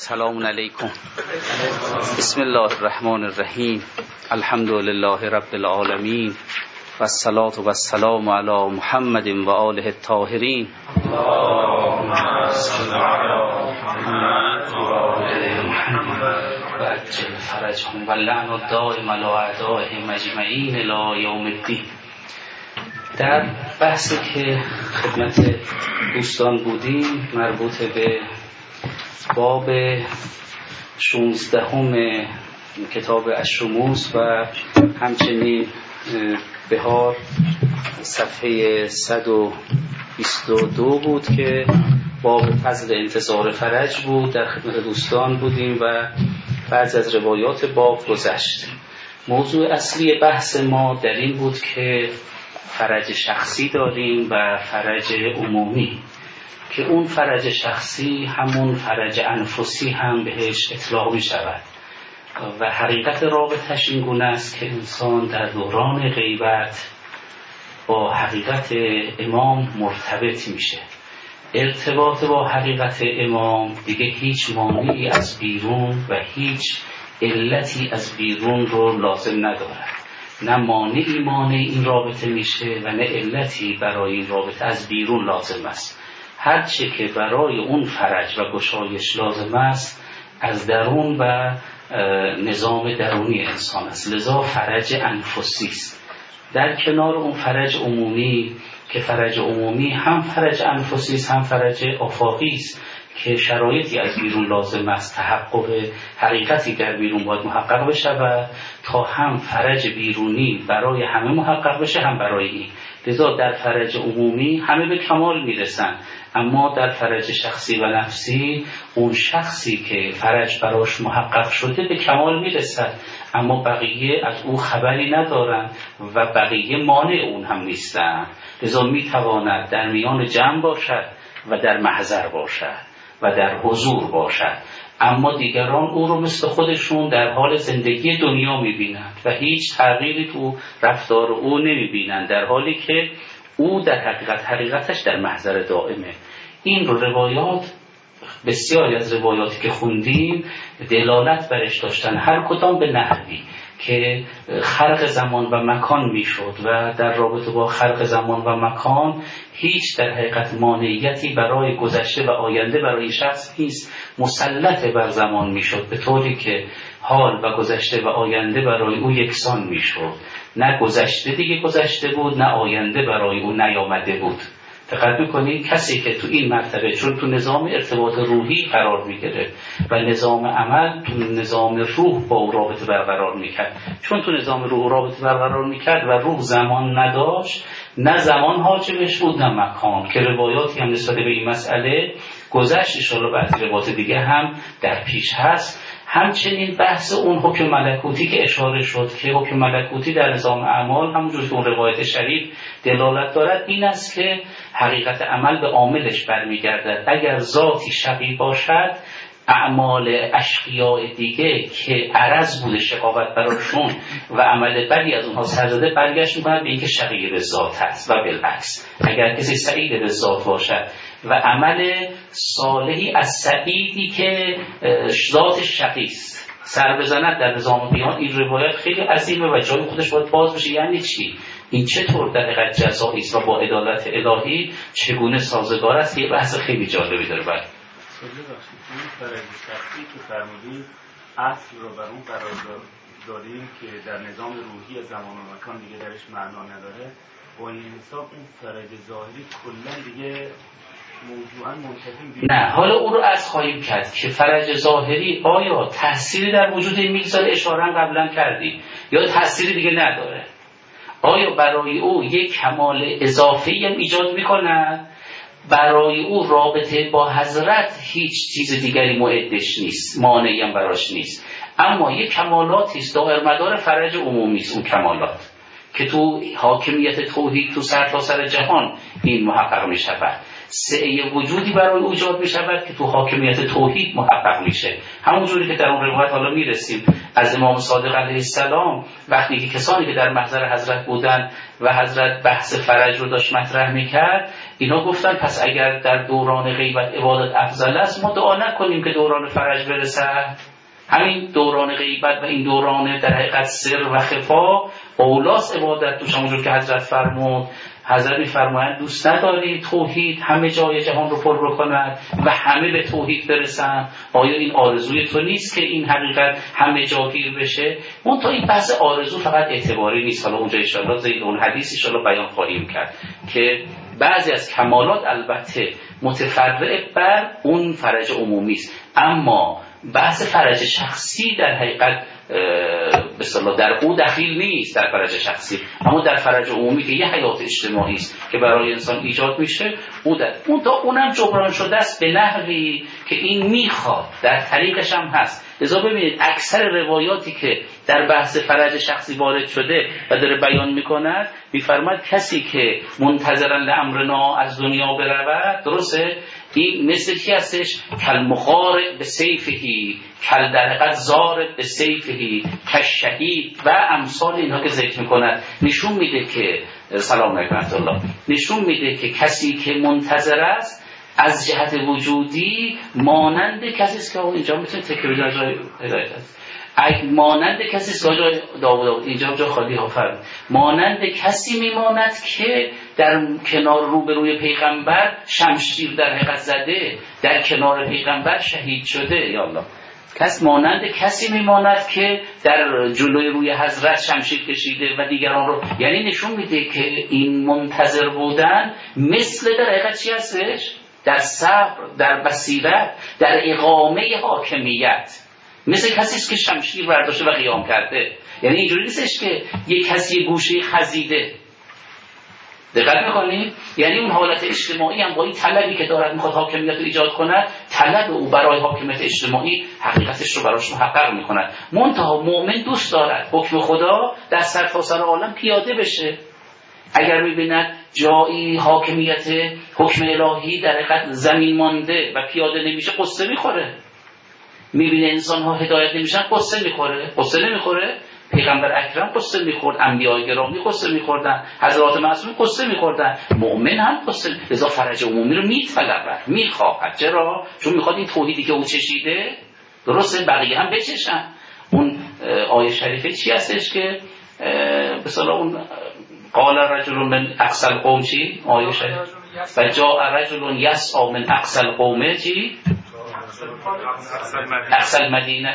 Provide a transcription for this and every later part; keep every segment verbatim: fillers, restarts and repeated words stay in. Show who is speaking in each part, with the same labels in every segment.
Speaker 1: سلام علیکم. بسم الله الرحمن الرحیم. الحمد لله رب العالمین و الصلاة و السلام علی محمد و آله الطاهرین. اللهم صل علی محمد و آل محمد و عجل فرجهم و لعن الدائم علی اعدائهم اجمعین الی یوم الدین. در بحثی که خدمت دوستان بودیم مربوط به باب شانزدهم کتاب الشموس و همچنین بهار صفحه صد و بیست و دو بود که باب فضل انتظار فرج بود. در خدمت دوستان بودیم و بعضی از روایات باب گذشت. موضوع اصلی بحث ما در این بود که فرج شخصی داریم و فرج عمومی، که اون فرج شخصی همون فرج انفسی هم بهش اطلاق می شود و حقیقت رابطش این گونه است که انسان در دوران غیبت با حقیقت امام مرتبط میشه. ارتباط با حقیقت امام دیگه هیچ مانعی از بیرون و هیچ علتی از بیرون رو لازم ندارد. نه مانعی مانع این رابطه میشه و نه علتی برای این رابطه از بیرون لازم است. هر چه که برای اون فرج و گشایش لازم است از درون و نظام درونی انسان است، لذا فرج انفسی است. در کنار اون فرج عمومی که فرج عمومی هم فرج انفسی است هم فرج آفاقی است که شرایطی از بیرون لازم است، تحقق حقیقتی در بیرون باید محقق بشه تا هم فرج بیرونی برای همه محقق بشه هم برای این. لذا در فرج عمومی همه به کمال میرسن، اما در فرج شخصی و نفسی اون شخصی که فرج براش محقق شده به کمال میرسد، اما بقیه از او خبری ندارن و بقیه مانع اون هم نیستن. لذا میتواند در میان جمع باشد و در محضر باشد و در حضور باشد، اما دیگران او رو مثل خودشون در حال زندگی دنیا میبینند و هیچ تغییری تو رفتار او نمیبینند، در حالی که او در حقیقت حقیقتش در محضر دائمه. این رو روایات بسیاری از روایاتی که خوندیم دلالت برش داشتن، هر کدام به نحوی که خلق زمان و مکان میشد و در رابطه با خلق زمان و مکان هیچ در حقیقت مانعیتی برای گذشته و آینده برای شخص نیست، مسلط بر زمان میشد به طوری که حال و گذشته و آینده برای او یکسان میشد. نه گذشته دیگه گذشته بود، نه آینده برای او نیامده بود. دقت می‌کنید کسی که تو این مرتبه چون تو نظام ارتباط روحی قرار می‌گیره و نظام عمل تو نظام روح با او رابطه برقرار می‌کرد، چون تو نظام روح رابطه برقرار می‌کرد و روح زمان نداشت، نه زمان حاجبش بود نه مکان، که روایاتی هم نسبت به این مسئله گذشت، ان شاءالله بعضی روایات دیگه هم در پیش هست. همچنین بحث اون حکم ملکوتی که اشاره شد که حکم ملکوتی در نظام اعمال همونجور که اون روایت شریف دلالت دارد این است که حقیقت عمل به عاملش برمیگردد. اگر ذاتی شقی باشد اعمال اشقیاء دیگه که عرض بوده شقاوت براشون و عمل بدی از اونها سر زده برگشت میکنند به اینکه شقی به ذات هست و بالعکس. اگر کسی سعید به ذات باشد و عمل صالحی از سعیدی که ذات شقی است سر بزند در نظام قیام، این روایت خیلی عظیمه و جای خودش باید باز بشه. یعنی چی؟ این چطور در حقیقت جزایی است و با عدالت الهی چگونه سازگار است؟ یه بحث خیلی جالبی داره. بعد
Speaker 2: خیلی بخشید این فرج شخصی که فرمودید اصل رو بر اون قرار داریم که در نظام روحی زمان و مکان دیگه درش معنا نداره، با این حساب اون فرج ظاهری کلا دیگه موضوعاً منتفی
Speaker 1: نه. حالا اون رو از خواهیم کرد که فرج ظاهری آیا تأثیری در وجود میگذاره، اشاره قبلا کردیم، یا تأثیری دیگه نداره؟ آیا برای او یک کمال اضافی هم ایجاد میکنه؟ برای او رابطه با حضرت هیچ چیز دیگری معدش نیست، مانعی هم براش نیست، اما یک کمالاتی است دائر مدار فرج عمومی است. اون کمالات که تو حاکمیت توحید تو سرتاسر جهان این محقق می شود.
Speaker 3: سعی وجودی برای او ایجاد می‌شود که تو حاکمیت توحید محقق میشه. همونجوری که در اون روایت حالا میرسیم از امام صادق علیه السلام وقتی که کسانی که در محضر حضرت بودن و حضرت بحث فرج رو داشت مطرح میکرد، اینا گفتن پس اگر در دوران غیبت عبادت افضل است ما دعا نکنیم که دوران فرج برسد؟ همین دوران غیبت و این دوران در حقیقت سر و خفا اولاس عبادت توش. همونجور که حضرت فرمود، حضرت می‌فرمایند دوست نداری توحید همه جای جهان رو پر بکند و همه به توحید برسن؟ آیا این آرزوی تو نیست که این حقیقت همه جاگیر بشه؟ اون تا این بحث آرزو فقط اعتباری نیست. حالا اونجا ان شاءالله زید اون حدیث ان بیان خواهیم کرد که بعضی از کمالات البته متفرع بر اون فرج عمومی است، اما بحث فرج شخصی در حقیقت به اصطلاح در او دخیل نیست در فرج شخصی، اما در فرج عمومی که یه حیات اجتماعی است که برای انسان ایجاد میشه او در اون تا اونم جبران شده است به نحوی که این میخواد، در طریقش هم هست. لذا ببینید اکثر روایاتی که در بحث فرج شخصی وارد شده و داره بیان میکند میفرماد کسی که منتظرن لامرنا از دنیا برود، درسته؟ این مثل کی هستش؟ کل مخارق به سیفهی، کل در حقیقت زارب به سیفهی، کشهید و امثال اینها که ذکر میکند. نشون میده که سلام علیکم الله، نشون میده که کسی که منتظر است از جهت وجودی مانند کسی است که اینجا میتونه تکرار جای هدایت است، مانند کسی است که جای داوود داوود اینجا جا خالی ها فرد، مانند کسی میماند که در کنار روبروی پیغمبر شمشیر در حقیقت زده، در کنار پیغمبر شهید شده. یا الله، کس مانند کسی میماند که در جلوی روی حضرت شمشیر کشیده و دیگران رو، یعنی نشون میده که این منتظر بودن مثل در حقیقت چی هستش؟ در صبر، در بصیرت، در اقامه حاکمیت، مثل کسی است که شمشیر برداشته و قیام کرده. یعنی اینجوری نیستش که یک کسی گوشه خزیده. دقت میکنید؟ یعنی اون حالت اجتماعی هم با این طلبی که دارد میخواد حاکمیت رو ایجاد کند، طلب او برای حاکمیت اجتماعی حقیقتش رو براش محقق میکند. منتها مؤمن دوست دارد حکم خدا در سرتاسر عالم پیاده بشه. اگر میبیند جایی حاکمیت حکم الهی در حقیقت زمین مانده و پیاده نمیشه قصه میخوره. میبینه انسان ها هدایت نمیشن قصه میخوره. قصه نمیخوره؟ پیغمبر اکرم قصه میخورد، انبیاء گرامی قصه میخوردن، حضرات معصومین قصه میخوردن، مؤمن هم قصه. لذا فرج عمومی رو میطلبد، میخواهد. چرا؟ چون میخواد این توحیدی که او چشیده درسته بقیه هم بچشن. اون آیه شریفه چی هستش که به صلاح اون قال رجل من اقصى القوم چی؟ آیه شریف و جاء رجل یسعی من اقصى القوم چی؟ اقصى المدینه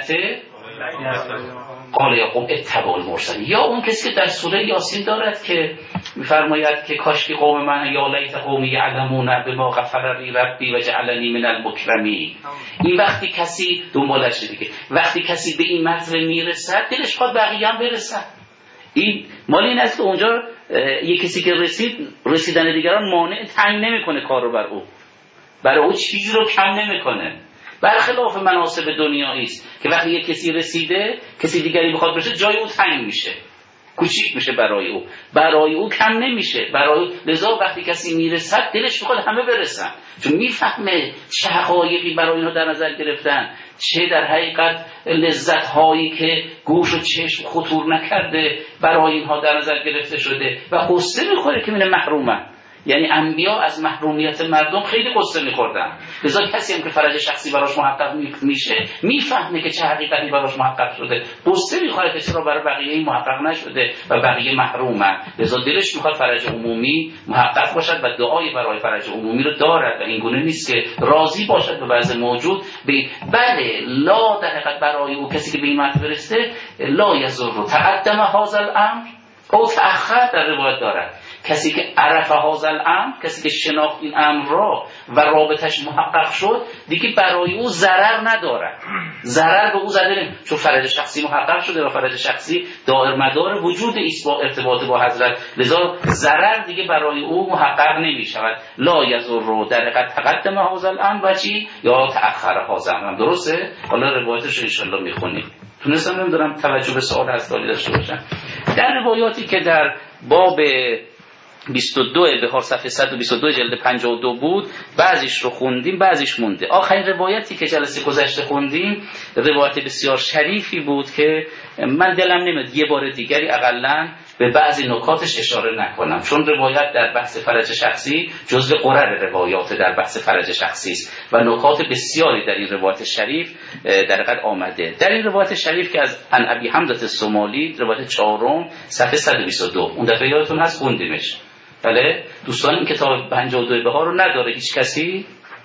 Speaker 3: قال یا قوم اتبعوا المرسلین. یا اون کسی که در سوره یاسین دارد که میفرماید که کاش که قوم من یا لیت قومی یعلمون بما غفر لی ربی و جعلنی من المکرمین. این وقتی کسی دنبالش دیگه، وقتی کسی به این مرتبه میرسد دلش خواد بقیه هم برسن. این مال این است که اونجا یک کسی که رسید، رسیدن دیگران مانع تعیین نمیکنه کار رو بر او، برای او چیزی رو کم نمیکنه. برخلاف مناسب دنیایی است که وقتی یک کسی رسیده کسی دیگری بخواد بشه جای او تنگ میشه، کوچیک میشه برای او، برای او کم نمیشه برای او. لذا وقتی کسی میرسد دلش میخواد همه برسن، چون میفهمه چه حقایقی برای اینو در نظر گرفتن، چه در حقیقت لذت هایی که گوش و چشم خطور نکرده برای اینها در نظر گرفته شده و قصه میخوره که من محرومن. یعنی انبیا از محرومیت مردم خیلی قصه می‌خوردن. لذا کسی هم که فرج شخصی براش محقق میشه میفهمه که چه حقیقتی براش محقق شده، قصه می‌خوره که چرا برای بقیه این محقق نشده و بقیه محرومن. لذا دلش می‌خواد فرج عمومی محقق باشد و دعای برای فرج عمومی رو دارد و این گونه نیست که راضی باشد به وضع موجود. بله لا در حقیقت برای او کسی که به این مرتبه برسه لا یضر تقدم هذا الامر او تأخر، در روایت دارد کسی که عرف هذا الامر، کسی که شناخت این امر را و رابطش محقق شد دیگه برای او ضرر نداره، ضرر به او زده نمیشه، چون فرج شخصی محقق شده و فرج شخصی دائر مدار وجود است با ارتباط با حضرت. لذا ضرر دیگه برای او محقق نمیشود. لا یضر در حقیقت تقدم هذا الامر و چی یا تأخر هذا الامر. درسته؟ حالا روایتش رو ان شاء الله میخونیم. تونستم نمیدونم توجه به سوال هست داشته باشم. در روایاتی که در باب بیست و دو بهار صفحه صد و بیست و دو جلد پنجاه و دو بود. بعضیش رو خوندیم، بعضیش مونده. آخرین روایتی که جلسه گذشته خوندیم روایت بسیار شریفی بود که من دلم نمیاد یه بار دیگری اقلن به بعضی نکاتش اشاره نکنم، چون روایت در بحث فرج شخصی جزو قرر روایات در بحث فرج شخصی است و نکات بسیاری در این روایت شریف در حقیقت آمده. در این روایت شریف که از ان ابی حمزة الصومالی، روایت چهارم صفحه صد و بیست و دو، اون دفعه یادتون هست خوندیمش. بله دوستان این کتاب پنجاه و دو بهار رو نداره هیچ کسی؟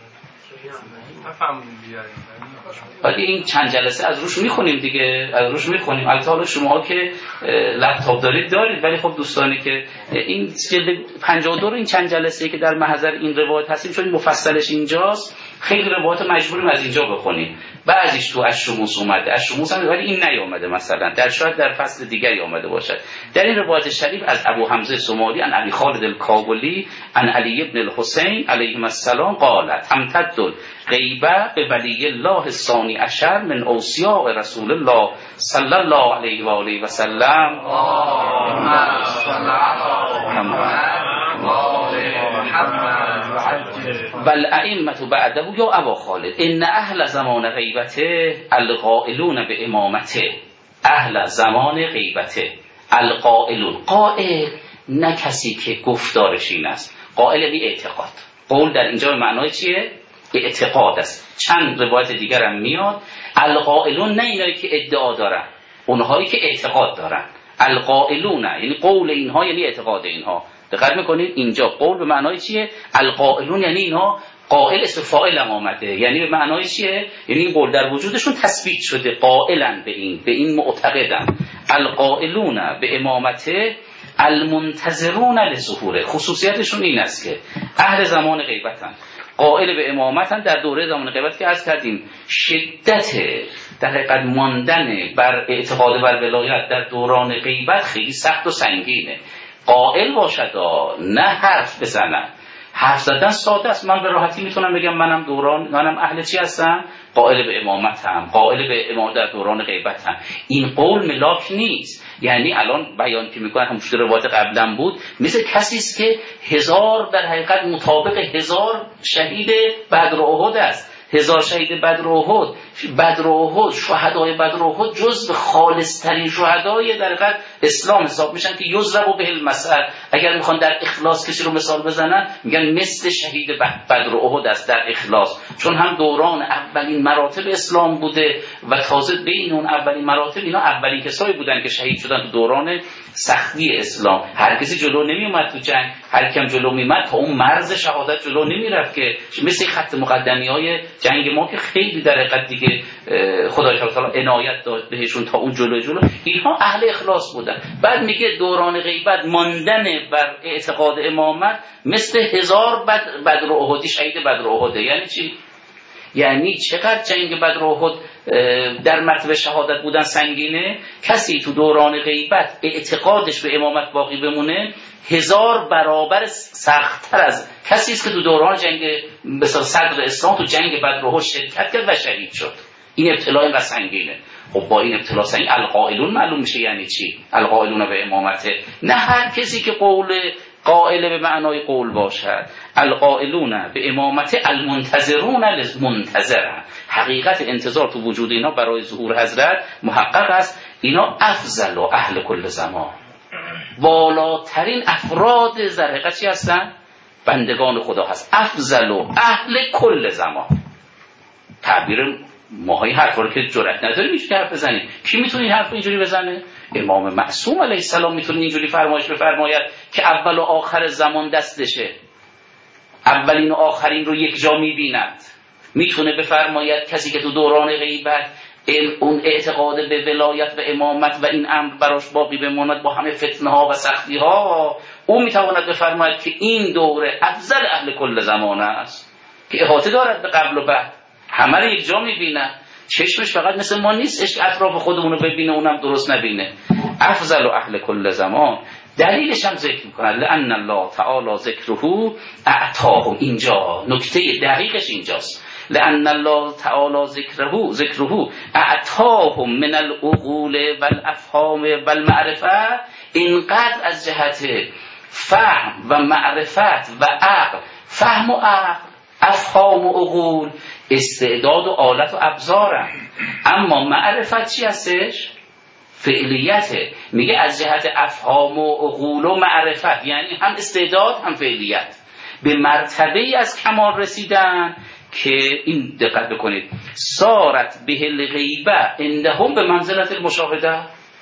Speaker 3: ولی این چند جلسه از روش میخونیم دیگه، از روش میخونیم. البته حالا شماها که لپتاپ دارید دارید، ولی خب دوستانی که این جلد پنجاه و دو رو این چند جلسه که در محضر این روایت هستیم، چون مفصلش اینجاست، خیلی روایت مجبوریم از اینجا بخونیم. بعضیش تو الشموس اومده، الشموس هم ولی این نیامده، مثلا در شاید در فصل دیگری آمده باشد. در این روایت شریف از ابو حمزه صومالی ان ابی خالد الکابلی ان علی ابن الحسین علیهم السلام قالت امتد الغیبه به ولی الله الثانی عشر من اوصیاء رسول الله صلی الله علیه و آله و سلم. اللهم صل علی محمد بل ائمه بعده یا ابا خالد ان اهل زمان غیبته القائلون به امامته. اهل زمان غیبته القائلون، قائل نه کسی که گفتارش این است، قائل یعنی اعتقاد. قول در اینجا به معنای چیه؟ اعتقاد است. چند روایت دیگر هم میاد القائلون نه اینایی که ادعا دارن، اونهایی که اعتقاد دارن. القائلون یعنی قول اینها یعنی اعتقاد اینها. دقت میکنید اینجا قول به معنای چیه؟ القائلون یعنی اینها، قائل اسم فاعل هم آمده، یعنی به معنای چیه؟ یعنی این قول در وجودشون تثبیت شده، قائلن به این، به این معتقدن. القائلون به امامته المنتظرون لظهوره. خصوصیتشون این است که اهل زمان غیبتن، قائل به امامتن. در دوره زمان غیبت که عرض کردیم شدت در حقیقت ماندن بر اعتقاد بر ولایت در دوران غیبت خیلی سخت و سنگینه. قائل باشد نه حرف بزنن. حرف زدن ساده است، من به راحتی میتونم بگم منم دوران منم اهل چی هستم؟ قائل به امامتم، قائل به امام در دوران غیبتم. این قول ملاک نیست. یعنی الان بیان که میکنن همون روایت قبلا بود، مثل کسی است که هزار در حقیقت مطابق هزار شهید بدر و احد است. هزار شهید بدر و احد، بدر و احد، شهدای بدر و احد جزو خالص‌ترین شهدای در حقیقت اسلام حساب میشن که یضرب به المثل. اگر میخوان در اخلاص کسی رو مثال بزنن میگن مثل شهید بدر و احد است در اخلاص، چون هم دوران اولین مراتب اسلام بوده و تازه بین اون اولین مراتب اینا اولین کسایی بودن که شهید شدن تو دوران سختی اسلام. هر کسی جلو نمی اومد تو جنگ، هر کیم جلو میمد تا اون مرز شهادت جلو نمی رفت، که مثل خط مقدمیای جنگ ما که خیلی در حقیقت دیگه خدای تعالی عنایت داد بهشون تا اون جلو جلو. اینها اهل اخلاص بودن. بعد میگه دوران غیبت ماندن بر اعتقاد امامت مثل هزار بدر و احدی شهید بدر و احد. یعنی چی؟ یعنی چقدر جنگ بدر و احد در مرتبه شهادت بودن سنگینه. کسی تو دوران غیبت اعتقادش به امامت باقی بمونه هزار برابر سخت‌تر از کسی است که تو دوران جنگ به صدر اسلام تو جنگ بدر و احد شرکت کرد و شهید شد. این ابتلا اینقدر سنگینه. خب با این ابتلا سنگین القائلون معلوم میشه یعنی چی؟ القائلون به امامته، نه هر کسی که قول قائل به معنای قول باشد. القائلون به امامت المنتظرون للمنتظر. حقیقت انتظار تو وجود اینا برای ظهور حضرت محقق است. اینا افضل و اهل کل زمان، بالاترین افراد در حقیقت چی هستن؟ بندگان خدا هست. افضل و اهل کل زمان. تعبیر ماهای حرف رو که جرأت نداری میشه حرف بزنی. کی میتونه این حرف اینجوری بزنه؟ امام معصوم علیه السلام میتونه اینجوری فرمایش بفرماید که اول و آخر زمان دستشه، اولین و آخرین رو یک جا میبیند. میتونه بفرماید کسی که تو دوران غیبت اون اعتقاد به ولایت و امامت و این امر براش باقی بماند با همه فتنه ها و سختی ها، او میتواند بفرماید که این دوره افضل اهل کل زمان است که احاطه دارد به قبل و بعد، همه رو یک جا میبینه. چشمش فقط مثل ما نیستش که اطراف خودمونو ببینه اونم درست نبینه. افضل و اهل کل زمان. دلیلش هم ذکر میکنه لأن الله تعالی ذکره اعطاهم. اینجا نکته دقیقش اینجاست. لأن الله تعالی ذکره ذکره اعطاهم من العقول والافهام والمعرفه. اینقدر از جهت فهم و معرفت و عقل، فهم و عقل، افهام و عقول استعداد و آلت و ابزارن، اما معرفت چی هستش؟ فعلیته. میگه از جهت افهام و عقول و معرفت، یعنی هم استعداد هم فعلیت، به مرتبه از کمال رسیدن که این دقت بکنید صارت به الغیبه عندهم به منزلت المشاهده.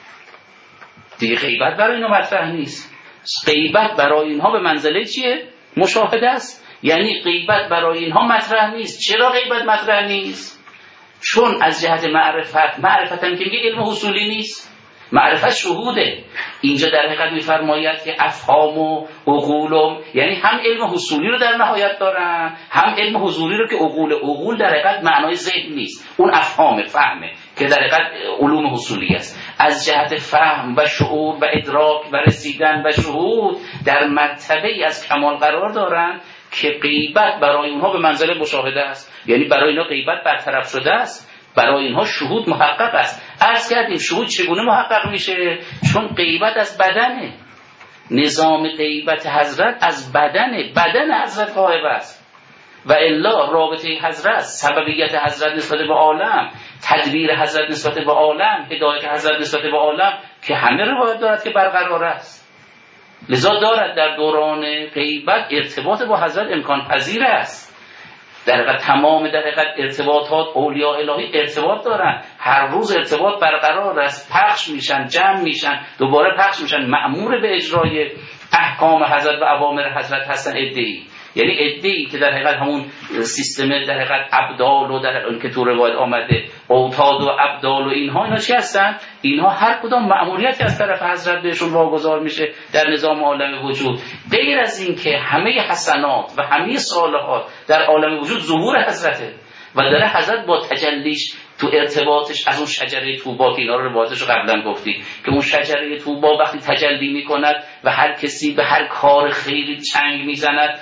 Speaker 3: دیگه غیبت برای اینا مطرح نیست، غیبت برای اینها به منزله چیه؟ مشاهده است. یعنی غیبت برای اینها مطرح نیست. چرا غیبت مطرح نیست؟ چون از جهت معرفت، معرفت هم که میگه علم حصولی نیست، معرفت شهوده. اینجا در حقیقت میفرماید که افهام و عقولم، یعنی هم علم حصولی رو در نهایت دارن، هم علم حضوری رو که عقول عقول در حقیقت معنای ذهن نیست، اون افهام فهمه که در حقیقت علوم حصولی است. از جهت فهم و شعور و ادراک و رسیدن و شهود در مرتبه از کمال قرار دارن که غیبت برای اونها به منزله مشاهده است. یعنی برای اینا غیبت برطرف شده است، برای اینها شهود محقق است. عرض کردیم شهود چگونه محقق میشه؟ چون غیبت از بدنه، نظام غیبت حضرت از بدنه، بدن حضرت غایب است و الا رابطه حضرت، سببیت حضرت نسبت به عالم، تدبیر حضرت نسبت به عالم، هدایت حضرت نسبت به عالم که همه روایت دارد که برقرار است. لذا دارد در دوران غیبت ارتباط با حضرت امکان پذیر است. در حقیقت تمام در حقیقت ارتباطات اولیاء الهی ارتباط دارن، هر روز ارتباط برقرار است، پخش میشن، جمع میشن، دوباره پخش میشن، مأمور به اجرای احکام حضرت و اوامر حضرت هستن عده‌ای. یعنی عده‌ای که در حقیقت همون سیستم در حقیقت ابدال و در اون که تو روایت آمده اوتاد و ابدال و اینها، اینا چی هستن؟ اینها هر کدام مأموریتی از طرف حضرت بهشون واگذار میشه در نظام عالم وجود. غیر از این که همه حسنات و همه صالحات در عالم وجود ظهور حضرته و داره حضرت با تجلیش تو ارتباطش از اون شجره طوبا که اینا رو روایتش رو قبلا گفتی که اون شجره طوبا وقتی تجلی میکند و هر کسی به هر کار خیری چنگ میزند،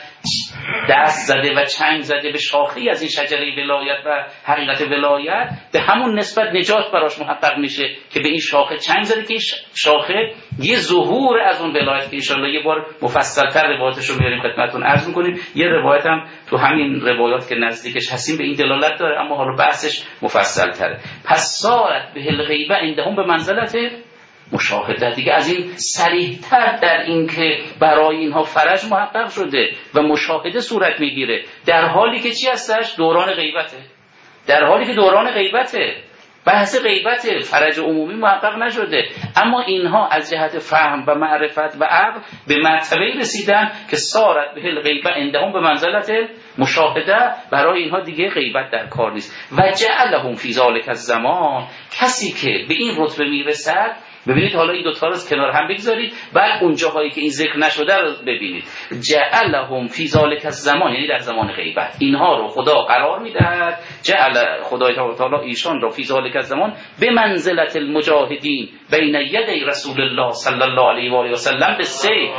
Speaker 3: دست زده و چنگ زده به شاخه‌ای از این شجره ولایت و حقیقت ولایت، به همون نسبت نجات براش محقق میشه که به این شاخه چنگ زده که این شاخه یه ظهور از اون ولایت که انشالله یه بار مفصل‌تر روایتش رو میاریم خدمتتون عرض میکنیم. یه روایت هم تو همین روایات که نزدیکش هستیم به این دلالت داره، اما حالا بحثش مفصل تره. پس صارت به الغیبه عندهم به منزلت مشاهده. دیگه از این صریح‌تر در این که برای اینها فرج محقق شده و مشاهده صورت میگیره، در حالی که چی هستش؟ دوران غیبته، در حالی که دوران غیبته، بحث غیبته، فرج عمومی محقق نشده، اما اینها از جهت فهم و معرفت و عقل به مرتبه رسیدن که صارت به الغیبه عندهم به منزلت مشاهده. برای اینها دیگه غیبت در کار نیست. و جعلهم فی ذلک الزمان، کسی که به این رتبه میرسد، ببینید حالا این دوتا رو کنار هم بگذارید، بعد اون جاهایی که این ذکر نشده رو ببینید. جعلهم فی ذلک الزمان، یعنی در زمان غیبت اینها رو خدا قرار میدهد، جعل خدای تعالی ایشان رو فی ذلک الزمان به منزلت المجاهدین بین یدی رسول الله صلی الله علیه و آله و سلم به سیف.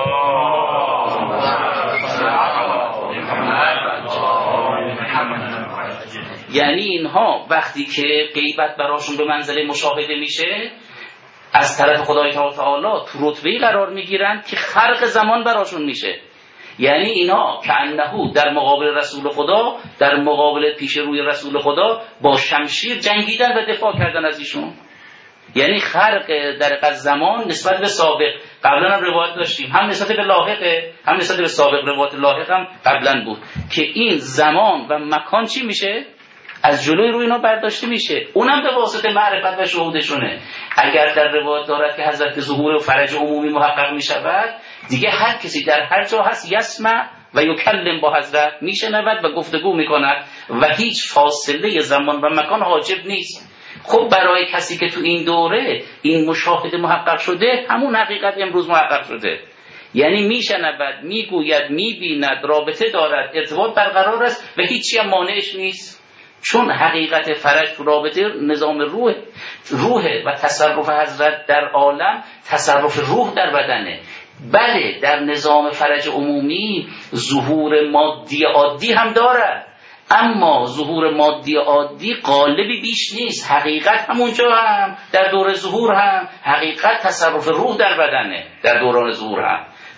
Speaker 3: یعنی اینها وقتی که غیبت براشون به منزله مشاهده میشه، از طرف خدای تعالی تو رتبه‌ای قرار میگیرن که خرق زمان براشون میشه. یعنی اینا کأنه در مقابل رسول خدا، در مقابل پیش روی رسول خدا با شمشیر جنگیدن و دفاع کردن از ایشون. یعنی خرق در قض زمان نسبت به سابق. قبلا هم روایت داشتیم، هم نسبت به لاحقه، هم نسبت به سابق. روایت لاحق هم قبلا بود که این زمان و مکان چی میشه؟ از جلوی روی اینا برداشته میشه، اونم به واسطه معرفت و شهودشونه. اگر در روایت دارد که حضرت ظهور و فرج عمومی محقق میشود، دیگه هر کسی در هر جا هست یسمع و یکلم با حضرت، میشنود و گفتگو میکند و هیچ فاصله زمان و مکان حاجب نیست. خب برای کسی که تو این دوره این مشاهده محقق شده، همون حقیقت امروز محقق شده، یعنی میشنود، میگوید، میبیند، رابطه دارد، ارتباط برقرار است و هیچی هم مانعش نیست، چون حقیقت فرج تو رابطه نظام روح روح و تصرف حضرت در عالم تصرف روح در بدنه. بله در نظام فرج عمومی ظهور مادی عادی هم دارد، اما ظهور مادی عادی غالبی بیش نیست. حقیقت همونجا هم در دور ظهور هم حقیقت تصرف روح در بدنه، در دوران ظهور هم.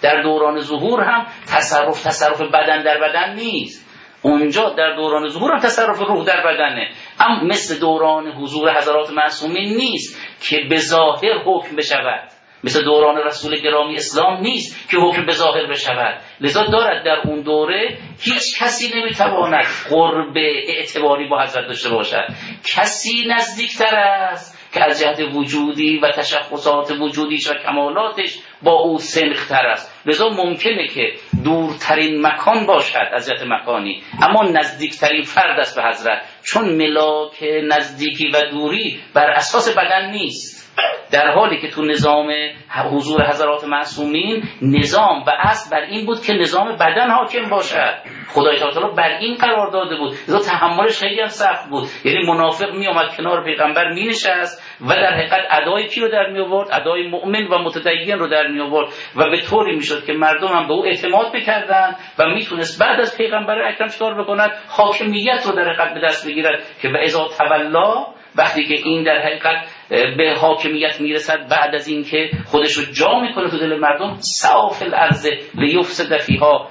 Speaker 3: در دوران ظهور هم تصرف تصرف بدن در بدن نیست، اونجا در دوران ظهور هم تصرف روح در بدنه. اما مثل دوران حضور حضرات معصومین نیست که به ظاهر حکم بشود، مثل دوران رسول گرامی اسلام نیست که حکم به ظاهر بشود. لذا دارد در اون دوره هیچ کسی نمیتواند قرب اعتباری با حضرت داشته باشد. کسی نزدیکتر است که از جهت وجودی و تشخصات وجودیش و کمالاتش با او سنختر است. لذا ممکنه که دورترین مکان باشد از جهت مکانی، اما نزدیکترین فرد است به حضرت، چون ملاک نزدیکی و دوری بر اساس بدن نیست. در حالی که تو نظام حضور حضرات معصومین نظام و اصل بر این بود که نظام بدن حاکم باشد. خدای تعالی بر این قرار داده بود، لذا تحملش خیلی هم سخت بود. یعنی منافق می آمد کنار پیغمبر می نشست و در حقیقت ادای کی رو در می آورد؟ ادای مؤمن و متدین رو در می آورد و به طوری می شد که مردم هم به او اعتماد می‌کردند و میتونست بعد از پیغمبر اکرم چیکار بکند؟ حاکمیت رو در حقیقت به دست بگیرد که به اذا تولا، وقتی که این در حقیقت به حاکمیت میرسد بعد از این که خودش رو جا میکنه تو دل مردم، سعاف الارض لیفسد فیها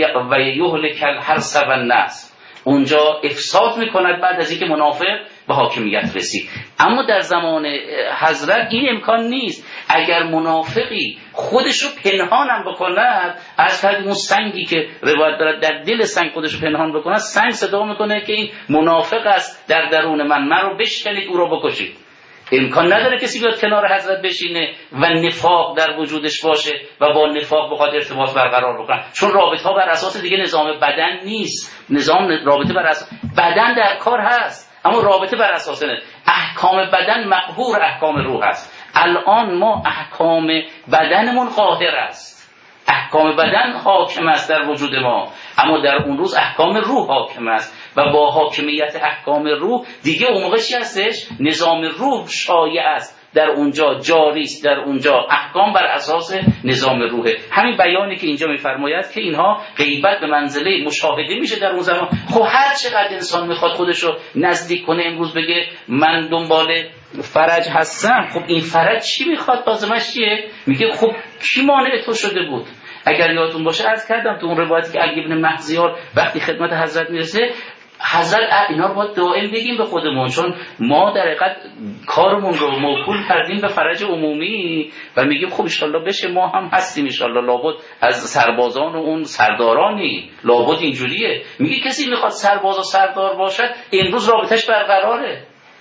Speaker 3: و یهلک الحرث و النسل، اونجا افساد میکند بعد از این که منافق به حاکمیت رسید. اما در زمان حضرت این امکان نیست. اگر منافقی خودش رو پنهان هم بکند، از فرد اون سنگی که روایت دارد در دل سنگ خودش رو پنهان بکند، سنگ صدا میکنه که این منافق است در درون من، من رو بشکنید، او رو بکشید. امکان نداره کسی بیاد کنار حضرت بشینه و نفاق در وجودش باشه و با نفاق بخواد ارتباط برقرار بکنه، چون رابطه ها بر اساس دیگه نظام بدن نیست. نظام رابطه بر اساس بدن در کار هست، اما رابطه بر اساس نه. احکام بدن مقهور احکام روح است. الان ما احکام بدنمون قاهر است، احکام بدن حاکم است در وجود ما، اما در اون روز احکام روح حاکم است و با حاکمیت احکام روح دیگه اون موقع چی هستش؟ نظام روح شایع است، در اونجا جاری است، در اونجا احکام بر اساس نظام روحه. همین بیانی که اینجا میفرماید که اینها غیبت به منزله مشاهده میشه در اون زمان. خب هر چقدر انسان میخواد خودش رو نزدیک کنه، امروز بگه من دنبال فرج هستم، خب این فرج چی میخواد؟ لازمش چیه؟ میگه خب کی مانع تو شده بود؟ اگر یادتون باشه عرض کردم تو اون روایتی که علی بن مهزیار وقتی خدمت حضرت میرسه، حضرت اینا رو باید دائم بگیم به خودمون، چون ما در حقیقت کارمون رو موکول کردیم به فرج عمومی و میگیم خب ان شاءالله بشه، ما هم هستیم ان شاءالله، لابد از سربازان و اون سردارانی، لابد اینجوریه. میگه کسی میخواد سرباز و سردار باشد، امروز رابطش برقراره،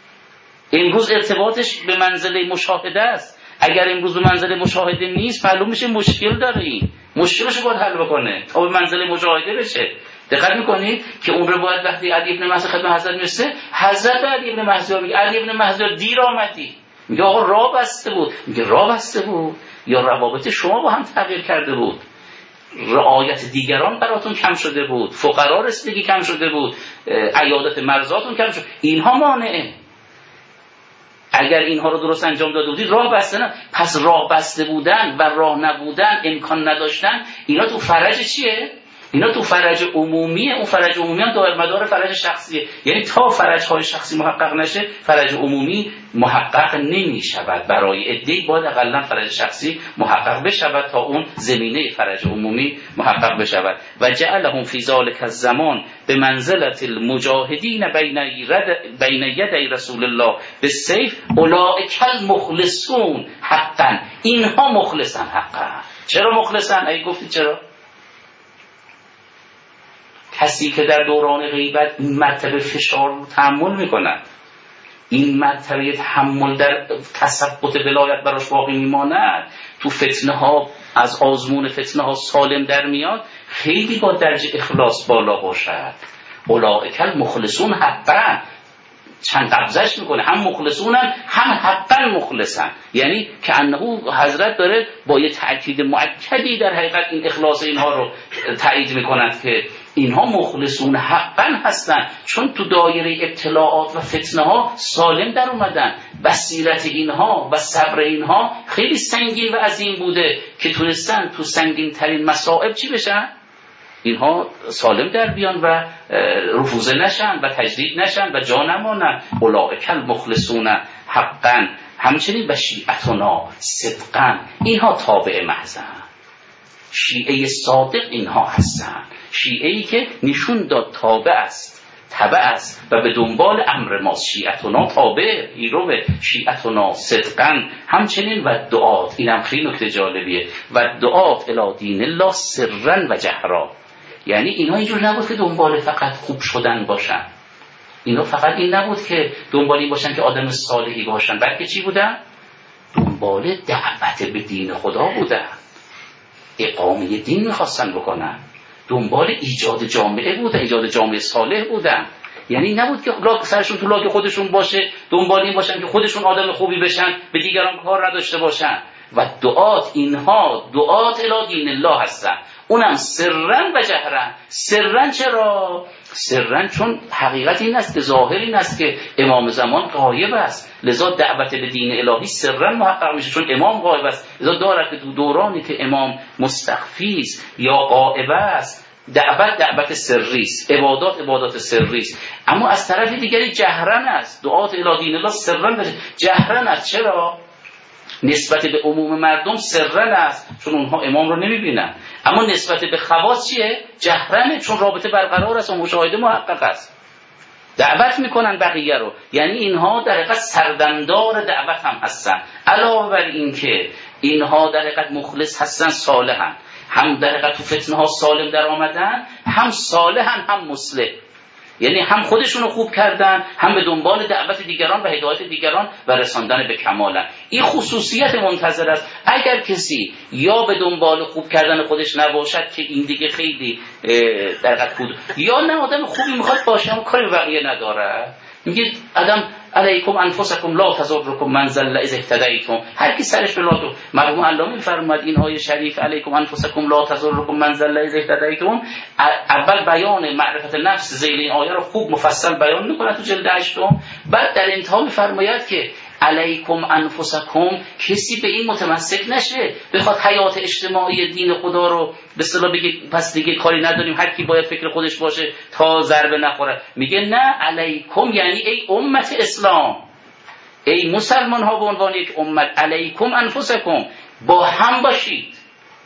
Speaker 3: امروز ارتباطش به منزله مشاهده است. اگر امروز به منزله مشاهده نیست، معلوم میشه مشکل داره، این مشکلش رو باید حل بکنه تا به منزله مشاهده بشه. دقت میکنید که اون روایت وقتی علی بن مهزیار خدمت حضرت میرسه، حضرت علی بن مهزیار میگه علی بن مهزیار دیر آمدی. میگه آقا راه بسته بود. میگه راه بسته بود یا روابط شما با هم تغییر کرده بود، رعایت دیگران براتون کم شده بود، فقرا رسیدگی کم شده بود، عیادت مرضاتون کم شد، اینها مانعه. اگر اینها رو درست انجام داده بودید راه بسته نه. پس راه بسته بودن و راه نبودن، امکان نداشتن، اینا تو فرج چیه؟ اینا تو فرج عمومیه. اون فرج عمومی هم دائر مدار فرج شخصیه، یعنی تا فرج های شخصی محقق نشه فرج عمومی محقق نمی شود. برای عده‌ای باید اقلا فرج شخصی محقق بشود تا اون زمینه فرج عمومی محقق بشود. و جعلهم فی ذلک الزمان به منزلت المجاهدین بین بین یدی رسول الله بالسیف اولئک المخلصون حقا. اینها مخلصن حقا. چرا مخلصن؟ ای گفتی چرا؟ کسی که در دوران غیبت این مرتبه فشار رو تحمل میکند، این مرتبه تحمل در تثبت ولایت براش باقی میماند، تو فتنه ها از آزمون فتنه ها سالم در میاد، خیلی با درجه اخلاص بالا باشد. اولئک المخلصون حقا، چند قبضش میکنه، هم مخلصونن هم حقا مخلصن، یعنی که انه حضرت داره با یه تأکید مؤکدی در حقیقت این اخلاص اینها رو تایید میکنند که اینها مخلصون حقا هستن، چون تو دایره ابتلاعات و فتنه ها سالم در اومدن. بصیرت اینها و صبر اینها خیلی سنگین و عظیم بوده که تونستن تو سنگین ترین مصائب چی بشن؟ اینها سالم در بیان و رفوزه نشن و تجدید نشن و جا نمانن. اولئک المخلصون حقا. همچنین و شیعتنا صدقا، اینها تابع محضن. شیعه صادق اینها هستن، شیعه ای که نشون داد تابع است، تبع است و به دنبال امر ماست. شیعتنا تابع ایرو به شیعتنا صدقا. همچنین و دعات، اینم خیلی نکته جالبیه، و دعات الی دین الله سرا و جهرا. یعنی اینها اینجور نبود که دنبال فقط خوب شدن باشن، اینا فقط این نبود که دنبال این باشن که آدم صالحی باشن، بلکه چی بودن؟ دنبال دعوت به دین خدا بودن، اقامه دین میخواستن بکنن، دنبال ایجاد جامعه بودن، ایجاد جامعه صالح بودن. یعنی نبود که لاک سرشون تو لاک خودشون باشه، دنبال این باشن که خودشون آدم خوبی بشن، به دیگران کار نداشته باشن. و دعات، اینها دعات الی دین الله هستن، اونم سرن و جهرن. سرن چرا؟ سرن چون حقیقت این است که ظاهر این است که امام زمان غایب است، لذا دعوت به دین الهی سرن محقق میشه، چون امام غایب است. لذا داره که تو دورانی که امام مستخفی است یا غایب است، دعوت دعوت سری است، عبادات عبادات سری است. اما از طرف دیگری جهرن است، دعات الی دین الله سرن و جهرن است. چرا؟ نسبت به عموم مردم سرن است، چون اونها امام رو نمیبینن. اما نسبت به خواص چیه؟ جهرنه، چون رابطه برقرار است و مشاهده محقق است. دعوت میکنن بقیه رو، یعنی اینها در حقیقت سردمدار دعوت هم هستن. علاوه بر این که اینها در حقیقت مخلص هستن، صالحن، هم در حقیقت تو فتنه ها سالم در آمدن، هم صالحن هم مصلح. یعنی هم خودشونو خوب کردن، هم به دنبال دعوت دیگران و هدایت دیگران و رساندن به کمالن. این خصوصیت منتظر است. اگر کسی یا به دنبال خوب کردن خودش نباشد که این دیگه خیلی در حقیقت بود، یا نه آدم خوبی میخواد باشه اما کاری به بقیه نداره. میگه آدم علیکم انفسکم لا تضرکم من ضل اذا اهتدیتم. هر کی سرش به لاتو. مرحوم علامه میفرماد این آیه شریف علیکم انفسکم لا تضرکم من ضل اذا اهتدیتم، اول بیان معرفت نفس زیر این آیه رو خوب مفصل بیان میکنه تو جلد هشتم. بعد در انتها میفرماید که علیکم انفسکم، کسی به این متمسک نشه بخواد حیات اجتماعی دین خدا رو به اصطلاح بگه پس دیگه کاری نداریم، هر کی باید فکر خودش باشه تا ضربه نخوره. میگه نه، علیکم یعنی ای امت اسلام، ای مسلمان ها به عنوان یک امت، علیکم انفسکم، با هم باشید.